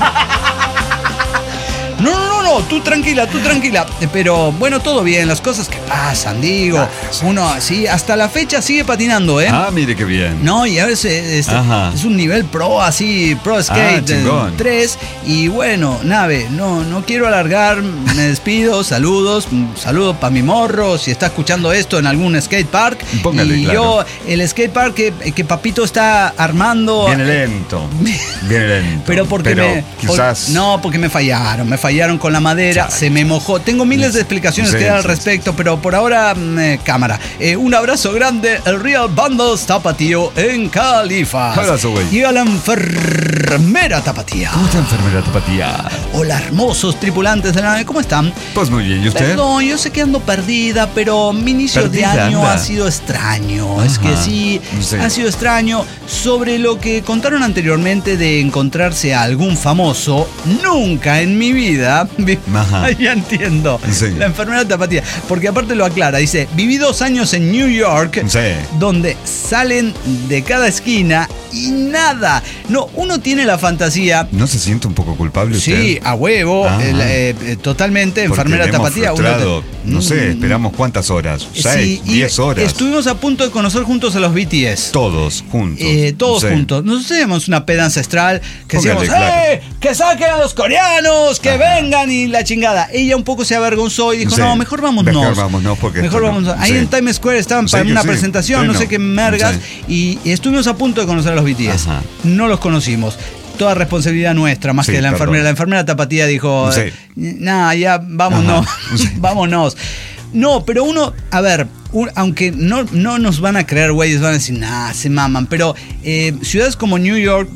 No, tú tranquila. Pero bueno, todo bien, las cosas que pasan, digo. Uno así, hasta la fecha sigue patinando, ¿eh? Mire qué bien. No, y a veces es un nivel pro, así, Pro Skate 3. Y bueno, nave, no quiero alargar, me despido, saludos, un saludo para mi morro, si está escuchando esto en algún skate park. Póngale, y yo, el skate park que Papito está armando. Viene lento. Pero quizás. Porque me fallaron con la madera, se me mojó. Tengo miles de explicaciones que dar al respecto, pero por ahora, cámara. Un abrazo grande, el Real Bandos Tapatío en Califas. Abrazo, güey. Y a la enfermera Tapatía. ¿Cómo está, enfermera Tapatía? Hola, hermosos tripulantes de la nave, ¿cómo están? Pues muy bien, ¿y usted? Perdón, yo sé que ando perdida, pero mi inicio de año ha sido extraño. Es que sí, ha sido extraño. Sobre lo que contaron anteriormente de encontrarse a algún famoso, nunca en mi vida ya entiendo. La enfermera Tapatía, porque aparte lo aclara, dice, viví 2 años en New York, donde salen de cada esquina y nada. No, uno tiene la fantasía. ¿No se siente un poco culpable usted? Sí, a huevo, totalmente, enfermera Tapatía. No sé, esperamos cuántas horas, 6, 10 horas. Estuvimos a punto de conocer juntos a los BTS. Todos juntos. Juntos. Nosotros teníamos una peda ancestral que decíamos, que saquen a los coreanos, que vengan y la chingada. Ella un poco se avergonzó y dijo, no, mejor vámonos. Ahí en Times Square estaban para una presentación, no sé qué mergas, y estuvimos a punto de conocer a los BTS. No los conocimos. Toda responsabilidad nuestra, más que de la enfermera. La enfermera Tapatía dijo, ya, vámonos. Vámonos. No, pero uno, a ver, aunque no nos van a creer, güeyes, van a decir, se maman, pero ciudades como New York,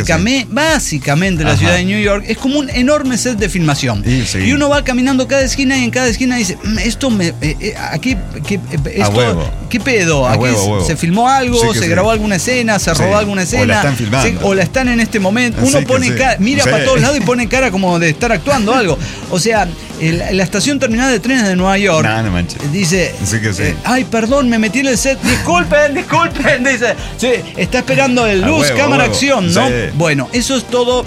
básicamente la ciudad de New York es como un enorme set de filmación. Sí. Y uno va caminando cada esquina y en cada esquina dice, aquí, ¿qué pedo? Aquí se filmó algo, se grabó alguna escena, se rodó alguna escena. O la están filmando. O la están en este momento. Uno pone cara, mira para todos lados y pone cara como de estar actuando algo. O sea, la estación terminal de trenes de Nueva York no manches. dice, ay, perdón, me metí en el set, disculpen, dice, sí, está esperando el luz, cámara, acción, ¿no? Bueno, eso es todo.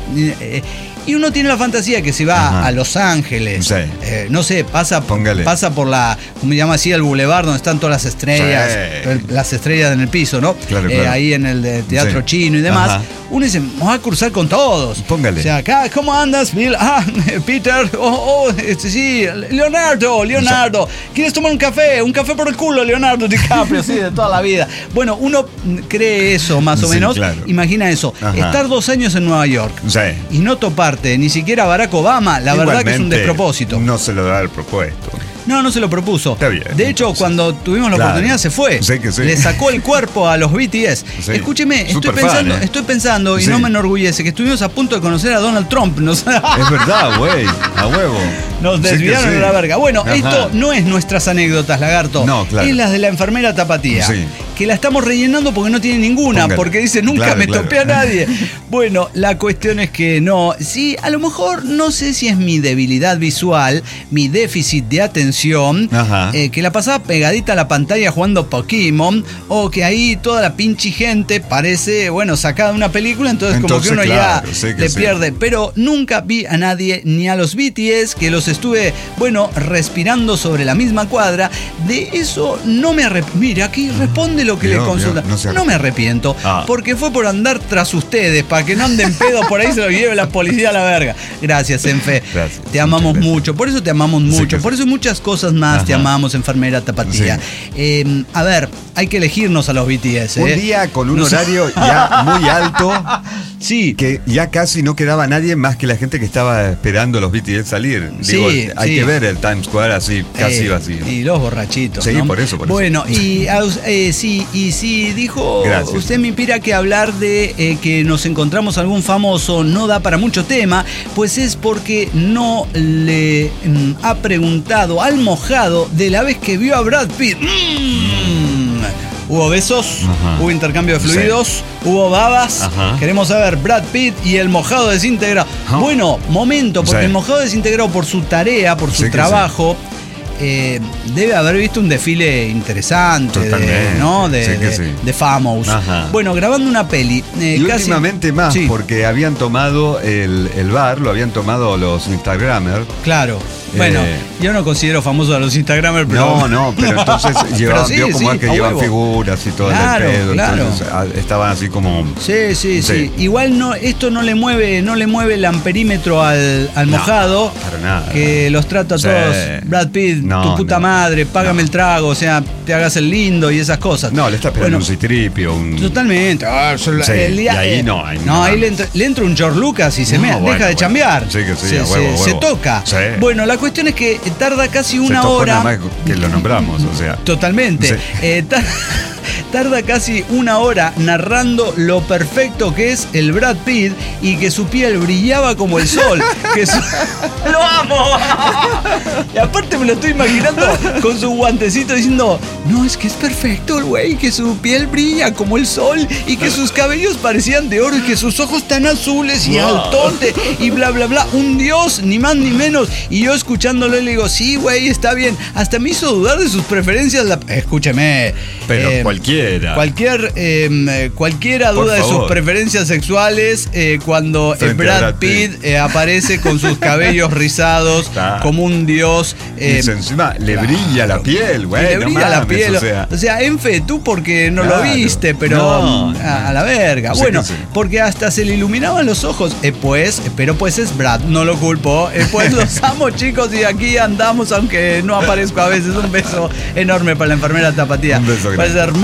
Y uno tiene la fantasía que se va a Los Ángeles, no sé, pasa por la, como se llama así, el boulevard donde están todas las estrellas, las estrellas en el piso, ¿no? Claro. Ahí en el teatro chino y demás. Uno dice, vamos a cruzar con todos. Póngale. O sea, acá, ¿cómo andas, Bill? Peter, sí, Leonardo. ¿Quieres tomar un café? Un café por el culo, Leonardo DiCaprio, sí, de toda la vida. Bueno, uno cree eso, más o menos. Claro. Imagina eso. Estar 2 años en Nueva York y no toparte ni siquiera a Barack Obama, la verdad que es un despropósito. No se lo da el propuesto. No se lo propuso. Está bien. De hecho, cuando tuvimos la oportunidad se fue. Sí. Le sacó el cuerpo a los BTS. Sí. Escúcheme, estoy pensando y no me enorgullece que estuvimos a punto de conocer a Donald Trump. Es verdad, güey. A huevo. Nos desviaron de la verga. Bueno, esto no es nuestras anécdotas, Lagarto. No, claro. Es las de la enfermera Tapatía. Sí. Que la estamos rellenando porque no tiene ninguna. Porque dice, nunca me topé a nadie. Bueno, la cuestión es que no. Sí, a lo mejor no sé si es mi debilidad visual, mi déficit de atención, que la pasaba pegadita a la pantalla jugando Pokémon, o que ahí toda la pinche gente parece, sacada de una película, entonces como que uno le pierde. Pero nunca vi a nadie, ni a los BTS, que los estuve, respirando sobre la misma cuadra. De eso no me arrepiento. Mira, aquí responde lo que le consulta. No me arrepiento, porque fue por andar tras ustedes, para que no anden pedos por ahí, se lo lleve la policía a la verga. Gracias, Enfe. Gracias. Te amamos mucho, por eso te amamos mucho, por eso muchas cosas más te amamos, enfermera Tapatía. A ver, hay que elegirnos a los BTS. Un día con un horario ya muy alto, sí, que ya casi no quedaba nadie más que la gente que estaba esperando a los BTS salir. Digo, hay que ver el Times Square así, casi vacío. Y los borrachitos. Sí, ¿no? por eso. Bueno, y si dijo usted, me inspira que hablar de que nos encontramos algún famoso no da para mucho tema, pues es porque no le ha preguntado al mojado de la vez que vio a Brad Pitt. Hubo besos, hubo intercambio de fluidos, hubo babas. Queremos saber, Brad Pitt y el mojado desintegrado. Bueno, momento, porque el mojado desintegrado por su tarea, por su trabajo, debe haber visto un desfile interesante de Famous. Bueno, grabando una peli. Y últimamente más, porque habían tomado el bar, lo habían tomado los Instagramers. Claro. Bueno, yo no considero famoso a los Instagramers, pero... No, pero entonces llevaban, llevan figuras y todo el pedo. Entonces estaban así como... Sí. Igual esto no le mueve el amperímetro al mojado. Para nada. Que los trata a todos. Brad Pitt, tu puta madre, págame el trago, o sea, te hagas el lindo y esas cosas. No, le está esperando un citripio, Totalmente. Y ahí ahí le entra un George Lucas y deja de chambear. Se toca. Bueno, la cuestión es que tarda casi una hora. Nada más que lo nombramos, o sea. Totalmente. Tarda casi una hora narrando lo perfecto que es el Brad Pitt y que su piel brillaba como el sol. ¡Lo amo! Y aparte me lo estoy imaginando con su guantecito diciendo, no, es que es perfecto el güey, que su piel brilla como el sol y que sus cabellos parecían de oro y que sus ojos tan azules y altote y bla, bla, bla. Un dios, ni más ni menos. Y yo escuchándolo le digo, sí, güey, está bien. Hasta me hizo dudar de sus preferencias. Escúcheme. Pero cualquiera duda de sus preferencias sexuales cuando Brad Pitt aparece con sus cabellos rizados como un dios. Encima le brilla la piel, güey. Le brilla la piel. O sea, Enfe, tú porque no lo viste, pero a la verga. Bueno, porque hasta se le iluminaban los ojos. Pero es Brad, no lo culpo. Pues los amo, chicos, y aquí andamos, aunque no aparezco a veces. Un beso enorme para la enfermera Tapatía. Un beso grande. Pues hermoso.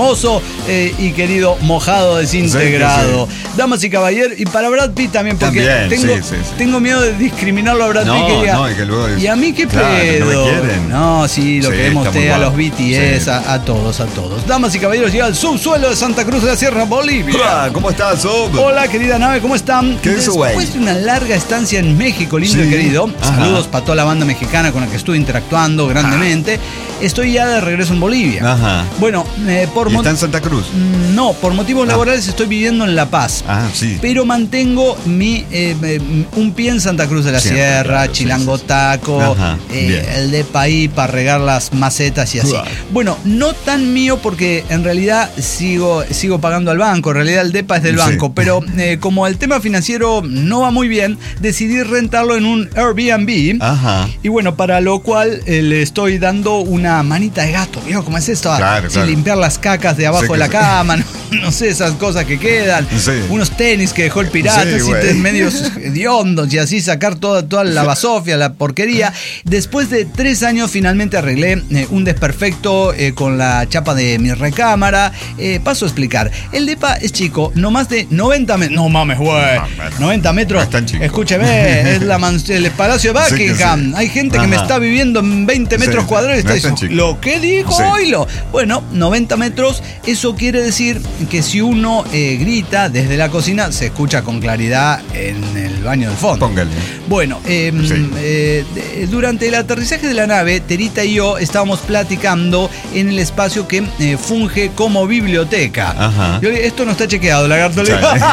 hermoso y querido mojado desintegrado. Sí. Damas y caballeros, y para Brad Pitt también, porque tengo miedo de discriminarlo a Brad Pitt. Y a mí qué pedo. No me quieren. No, sí, lo queremos a los BTS, a todos. Damas y caballeros, llega al subsuelo de Santa Cruz de la Sierra, Bolivia. Hola, ¿cómo estás, Sub? Hola, querida nave, ¿cómo están? Después de una larga estancia en México, lindo y querido, saludos para toda la banda mexicana con la que estuve interactuando grandemente. Estoy ya de regreso en Bolivia. Ajá. Bueno, ¿Está en Santa Cruz? No, por motivos laborales estoy viviendo en La Paz. Sí. Pero mantengo un pie en Santa Cruz de la Sierra, claro, Chilango Taco, el depa ahí para regar las macetas y así. Bueno, no tan mío porque en realidad sigo pagando al banco. En realidad el depa es del banco. Pero como el tema financiero no va muy bien, decidí rentarlo en un Airbnb. Ajá. Y bueno, para lo cual le estoy dando una manita de gato. ¿Viejo cómo es esto? Claro. Limpiar las cacas de abajo de la cama. No sé, esas cosas que quedan. Unos tenis que dejó el pirata, así medios hediondos y así sacar toda la basofia, la porquería. Después de 3 años finalmente arreglé un desperfecto con la chapa de mi recámara. Paso a explicar. El depa es chico, no más de 90 metros. No mames, güey. 90 metros. Escúcheme, es el Palacio de Buckingham. Hay gente que me está viviendo en 20 metros cuadrados y está diciendo, ¿lo que dijo Oilo? Bueno, 90 metros, eso quiere decir que si uno grita desde la cocina, se escucha con claridad en el baño del fondo. Póngale. Bueno, durante el aterrizaje de la nave, Terita y yo estábamos platicando en el espacio que funge como biblioteca. Ajá. Yo le dije, esto no está chequeado, lagarto.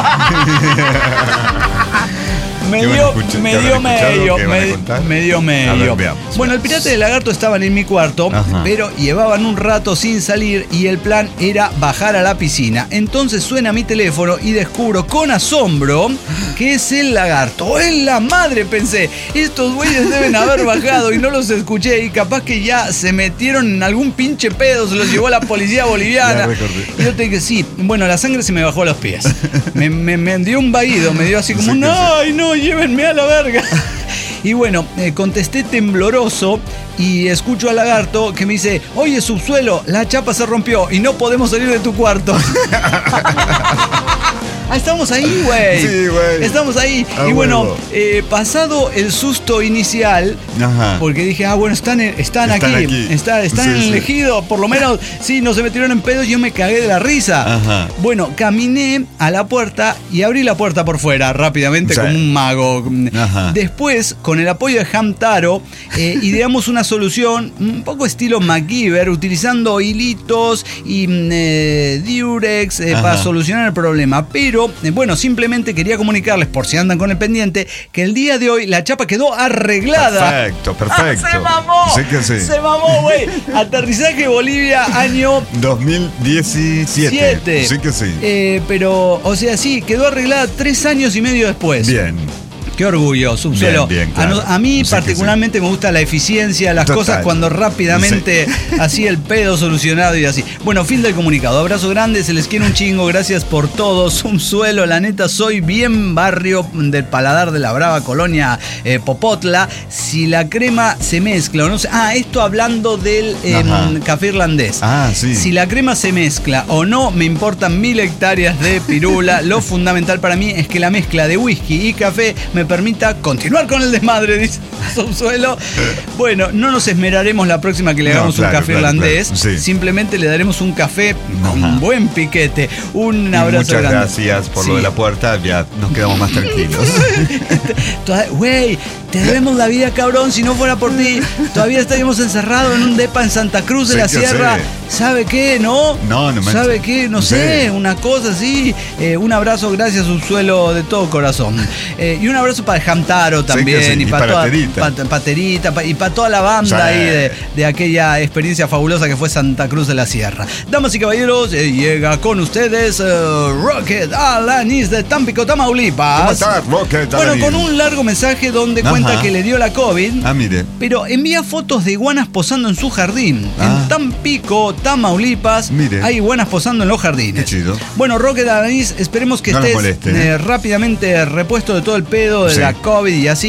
Me dio medio. Bueno, el pirata y el lagarto estaban en mi cuarto, pero llevaban un rato sin salir y el plan era bajar a la piscina. Entonces suena mi teléfono y descubro con asombro que es el lagarto. ¡En la madre! Pensé, estos güeyes deben haber bajado y no los escuché y capaz que ya se metieron en algún pinche pedo, se los llevó la policía boliviana. Y yo te dije, sí, bueno, la sangre se me bajó a los pies. Me dio un vaído, me dio así como, ¡ay, no! Llévenme a la verga. Y bueno, contesté tembloroso y escucho al lagarto que me dice, oye, subsuelo, la chapa se rompió y no podemos salir de tu cuarto. Estamos ahí, güey. Sí, güey. Estamos ahí. Y bueno, pasado el susto inicial, porque dije, bueno, están aquí. Están en el ejido, por lo menos, sí, no se metieron en pedos, yo me cagué de la risa. Bueno, caminé a la puerta y abrí la puerta por fuera rápidamente como un mago. Después, con el apoyo de Hamtaro, ideamos una solución un poco estilo MacGyver, utilizando hilitos y diurex para solucionar el problema. Pero bueno, simplemente quería comunicarles, por si andan con el pendiente, que el día de hoy la chapa quedó arreglada. Perfecto. ¡Se mamó! Sí que sí. Se mamó, güey. Aterrizaje Bolivia, año 2017. Sí que sí. Pero, o sea, sí, quedó arreglada 3 años y medio después. Bien. Qué orgullo, subsuelo. Bien, claro. A mí particularmente me gusta la eficiencia, las cosas cuando rápidamente así el pedo solucionado y así. Bueno, fin del comunicado. Abrazo grande, se les quiere un chingo, gracias por todo. Subsuelo, la neta, soy bien barrio del Paladar de la Brava, colonia Popotla. Si la crema se mezcla o no sé. Esto hablando del café irlandés. Sí. Si la crema se mezcla o no, me importan 1000 hectáreas de pirula. Lo fundamental para mí es que la mezcla de whisky y café me permita continuar con el desmadre, dice Subsuelo. Bueno, no nos esmeraremos la próxima que le hagamos un café irlandés. Sí. Simplemente le daremos un café con buen piquete. Un abrazo grande. Muchas gracias por lo de la puerta. Ya nos quedamos más tranquilos. Güey, te debemos la vida, cabrón. Si no fuera por ti, todavía estaríamos encerrados en un depa en Santa Cruz de la Sierra. ¿Sabe qué? ¿No? No ¿Sabe qué? No sé, una cosa así. Un abrazo, gracias, Subsuelo, de todo corazón. Y un abrazo para Hamtaro también. Y para toda Terita y para toda la banda ahí de aquella experiencia fabulosa que fue Santa Cruz de la Sierra. Damas y caballeros, llega con ustedes Rocket Alanis de Tampico, Tamaulipas. ¿Cómo estás, Rocket Alanis? Bueno, con un largo mensaje donde cuenta que le dio la COVID. Mire. Pero envía fotos de iguanas posando en su jardín. En Tampico, Tamaulipas, hay iguanas posando en los jardines. Qué chido. Bueno, Rocket Alanis, esperemos que estés rápidamente repuesto de todo el pedo de la COVID y así.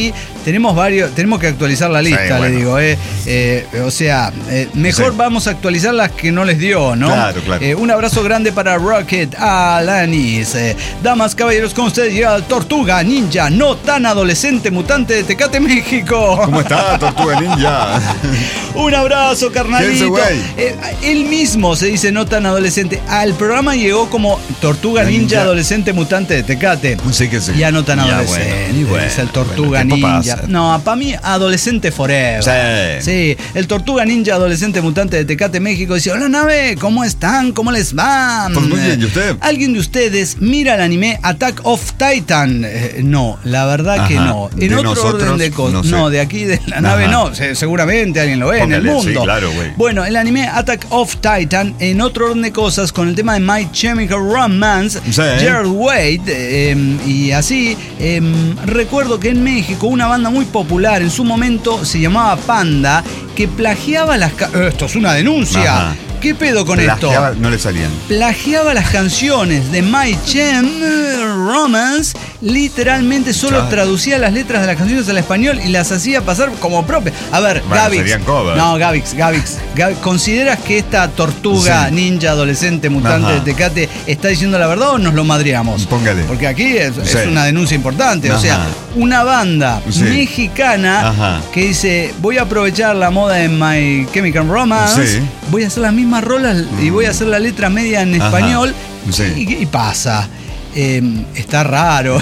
tenemos que actualizar la lista, sí, bueno. Le digo. O sea, mejor sí. Vamos a actualizar las que no les dio, ¿no? Claro. Un abrazo grande para Rocket, Alanis. Damas, caballeros, con ustedes llega Tortuga Ninja, no tan adolescente, mutante de Tecate, México. ¿Cómo está, Tortuga Ninja? Un abrazo, carnalito. Él mismo se dice no tan adolescente. Al programa llegó como Tortuga Ninja adolescente mutante de Tecate. Sí que sí. Ya no tan adolescente. Bueno, es el Tortuga Ninja. Pasa. No, para mí adolescente forever. Sí, el Tortuga Ninja adolescente mutante de Tecate, México dice: hola, nave, ¿cómo están? ¿Cómo les va? Pues muy bien, ¿y usted? ¿Alguien de ustedes mira el anime Attack of Titan? No, la verdad que no. En otro orden de cosas. No, de aquí de la nave no. Seguramente alguien lo ve. Póngale, en el mundo. Sí, claro, güey. Bueno, el anime Attack of Titan, en otro orden de cosas, con el tema de My Chemical Romance, Gerard Way, y así, recuerdo que en México una banda muy popular en su momento se llamaba Panda, que plagiaba las... Esto es una denuncia. Ajá. ¿Qué pedo con esto? No le salían. Plagiaba las canciones de My Chemical Romance, literalmente solo traducía las letras de las canciones al español y las hacía pasar como propias. A ver, bueno, Gavix. No, Gavix. ¿Consideras que esta Tortuga Ninja adolescente mutante de Tecate está diciendo la verdad o nos lo madreamos? Póngale. Porque aquí es una denuncia importante. Ajá. O sea, una banda mexicana que dice: voy a aprovechar la moda de My Chemical Romance, voy a hacer las mismas rolas y voy a hacer la letra media en español y pasa. Está raro.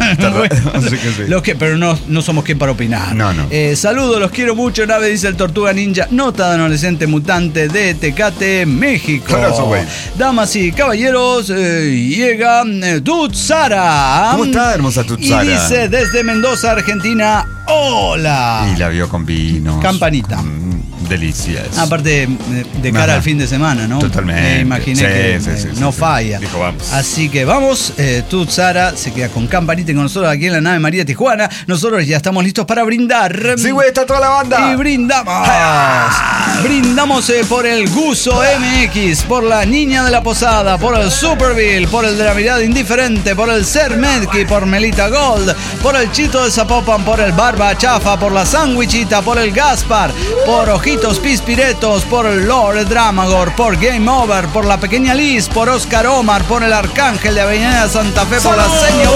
Bueno, pero no somos quien para opinar. No. Saludos, los quiero mucho, nave, dice el Tortuga Ninja, nota de adolescente mutante de Tecate, México. Damas y caballeros, llega Tutsara. ¿Cómo está, hermosa Tutsara? Y dice desde Mendoza, Argentina: hola. Y la vio con vinos. Campanita. Delicias. Aparte de cara al fin de semana, ¿no? Totalmente. Me imaginé que no falla. Dijo, vamos. Así que vamos, Tutsara se queda con campanita y con nosotros aquí en la nave María Tijuana. Nosotros ya estamos listos para brindar. Sí, güey, está toda la banda. Y brindamos. Brindamos por el Guso MX, por la Niña de la Posada, por el Superville, por el de la Mirada Indiferente, por el Ser Medki, por Melita Gold, por el Chito de Zapopan, por el Barba Chafa, por la Sandwichita, por el Gaspar, por Ojitos Pispiretos, por el Lord Dramagor, por Game Over, por la Pequeña Liz, por Oscar Omar, por el Arcángel de Avenida Santa Fe, por la Seña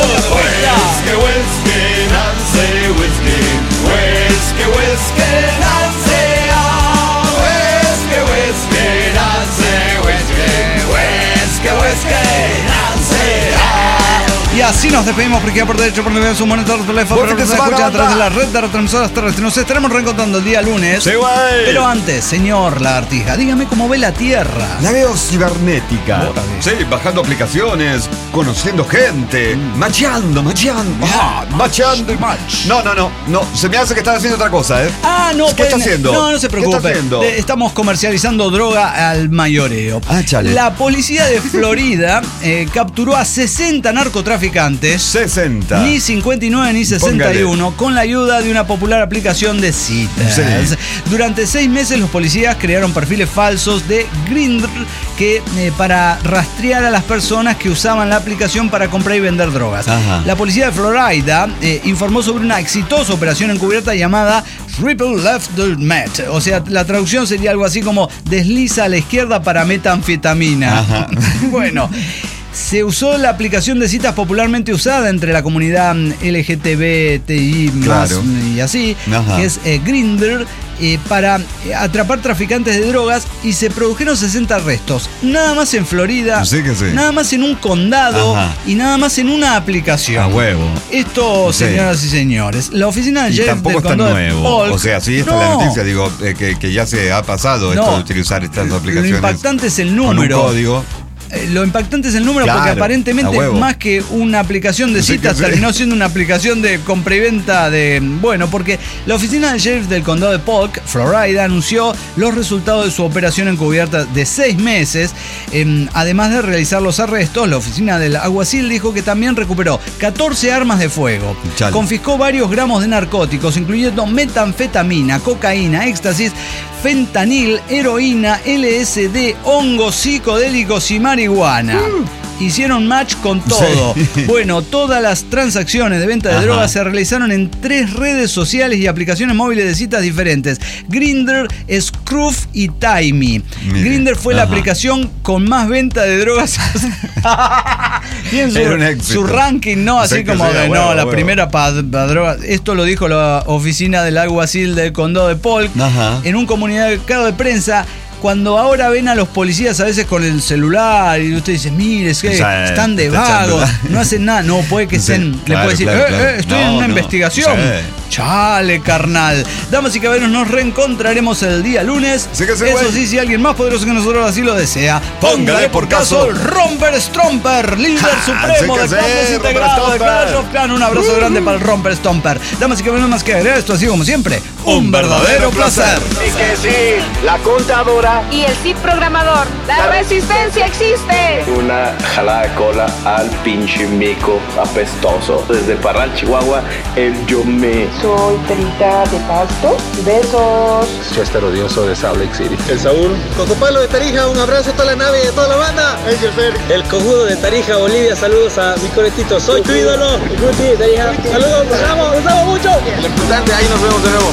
Y así nos despedimos porque por derecho por nivel su monitor de teléfono se escucha a través de la red de retransmisoras terrestres. Nos estaremos reencontrando el día lunes. Sí, güey. Pero antes, señor Lagartija, dígame cómo ve la Tierra. La veo cibernética. Sí, bajando aplicaciones, conociendo gente, macheando. Macheando. No, se me hace que están haciendo otra cosa, ¿eh? ¿Qué está haciendo? No se preocupe. Estamos comercializando droga al mayoreo. Chale. La policía de Florida capturó a 60 narcotraficantes. 60. Ni 59 ni 61. Póngale. Con la ayuda de una popular aplicación de citas. Sí. Durante 6 meses los policías crearon perfiles falsos de Grindr para rastrear a las personas que usaban la aplicación para comprar y vender drogas. Ajá. La policía de Florida informó sobre una exitosa operación encubierta llamada Triple Left the Met. O sea, la traducción sería algo así como desliza a la izquierda para metanfetamina. Ajá. Bueno, se usó la aplicación de citas popularmente usada entre la comunidad LGTBTI y así, que es Grindr, para atrapar traficantes de drogas, y se produjeron 60 arrestos. Nada más en Florida, nada más en un condado y nada más en una aplicación. A huevo. Esto, señoras y señores, la oficina de sheriff del condado de Polk. O sea, sí, esta es la noticia, digo, que ya se ha pasado esto de utilizar estas aplicaciones. Lo impactante es el número. Con un código. Lo impactante es el número, porque aparentemente más que una aplicación de citas terminó siendo una aplicación de compra y venta de... Bueno, porque la oficina del sheriff del condado de Polk, Florida, anunció los resultados de su operación encubierta de 6 meses. Además de realizar los arrestos, la oficina del alguacil dijo que también recuperó 14 armas de fuego. Confiscó varios gramos de narcóticos, incluyendo metanfetamina, cocaína, éxtasis, fentanil, heroína, LSD, hongos psicodélicos y marihuana. hicieron match con todo. Sí. Bueno, todas las transacciones de venta de drogas se realizaron en 3 redes sociales y aplicaciones móviles de citas diferentes: Grindr, Scruff y Timey. Grindr fue la aplicación con más venta de drogas. Tiene su ranking, ¿no? Así como de, la primera para drogas. Esto lo dijo la oficina del alguacil del condado de Polk en un comunicado de prensa. Cuando ahora ven a los policías a veces con el celular y usted dice, mire, es que están de vagos, no hacen nada. No, puede que le puede decir, estoy en una investigación. Chale, carnal. Damas y caballeros, nos reencontraremos el día lunes. Eso sí, si alguien más poderoso que nosotros así lo desea, póngale por caso Romper Stomper, líder supremo de clases integrados de Clash of Clans. Un abrazo grande para el Romper Stomper. Damas y caballeros, más que agregar, esto ha sido como siempre un verdadero placer. Y que sí, la contadora y el Cid programador. La resistencia existe. Una jalada de cola al pinche mico apestoso. Desde Parral, Chihuahua, el Yomé. Soy Perita de Pasto. Besos. Chester Odioso de Salt Lake City. El Saúl. Cocopalo de Tarija, un abrazo a toda la nave y a toda la banda. El Cojudo de Tarija, Bolivia, saludos a mi coletito. Soy tu ídolo. El Guti de Tarija. Saludos, nos amo mucho. El importante, ahí nos vemos de nuevo.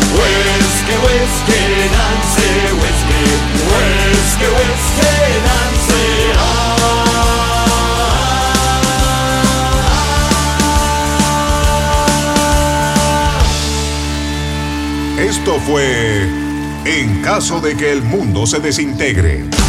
Esto fue En caso de que el mundo se desintegre.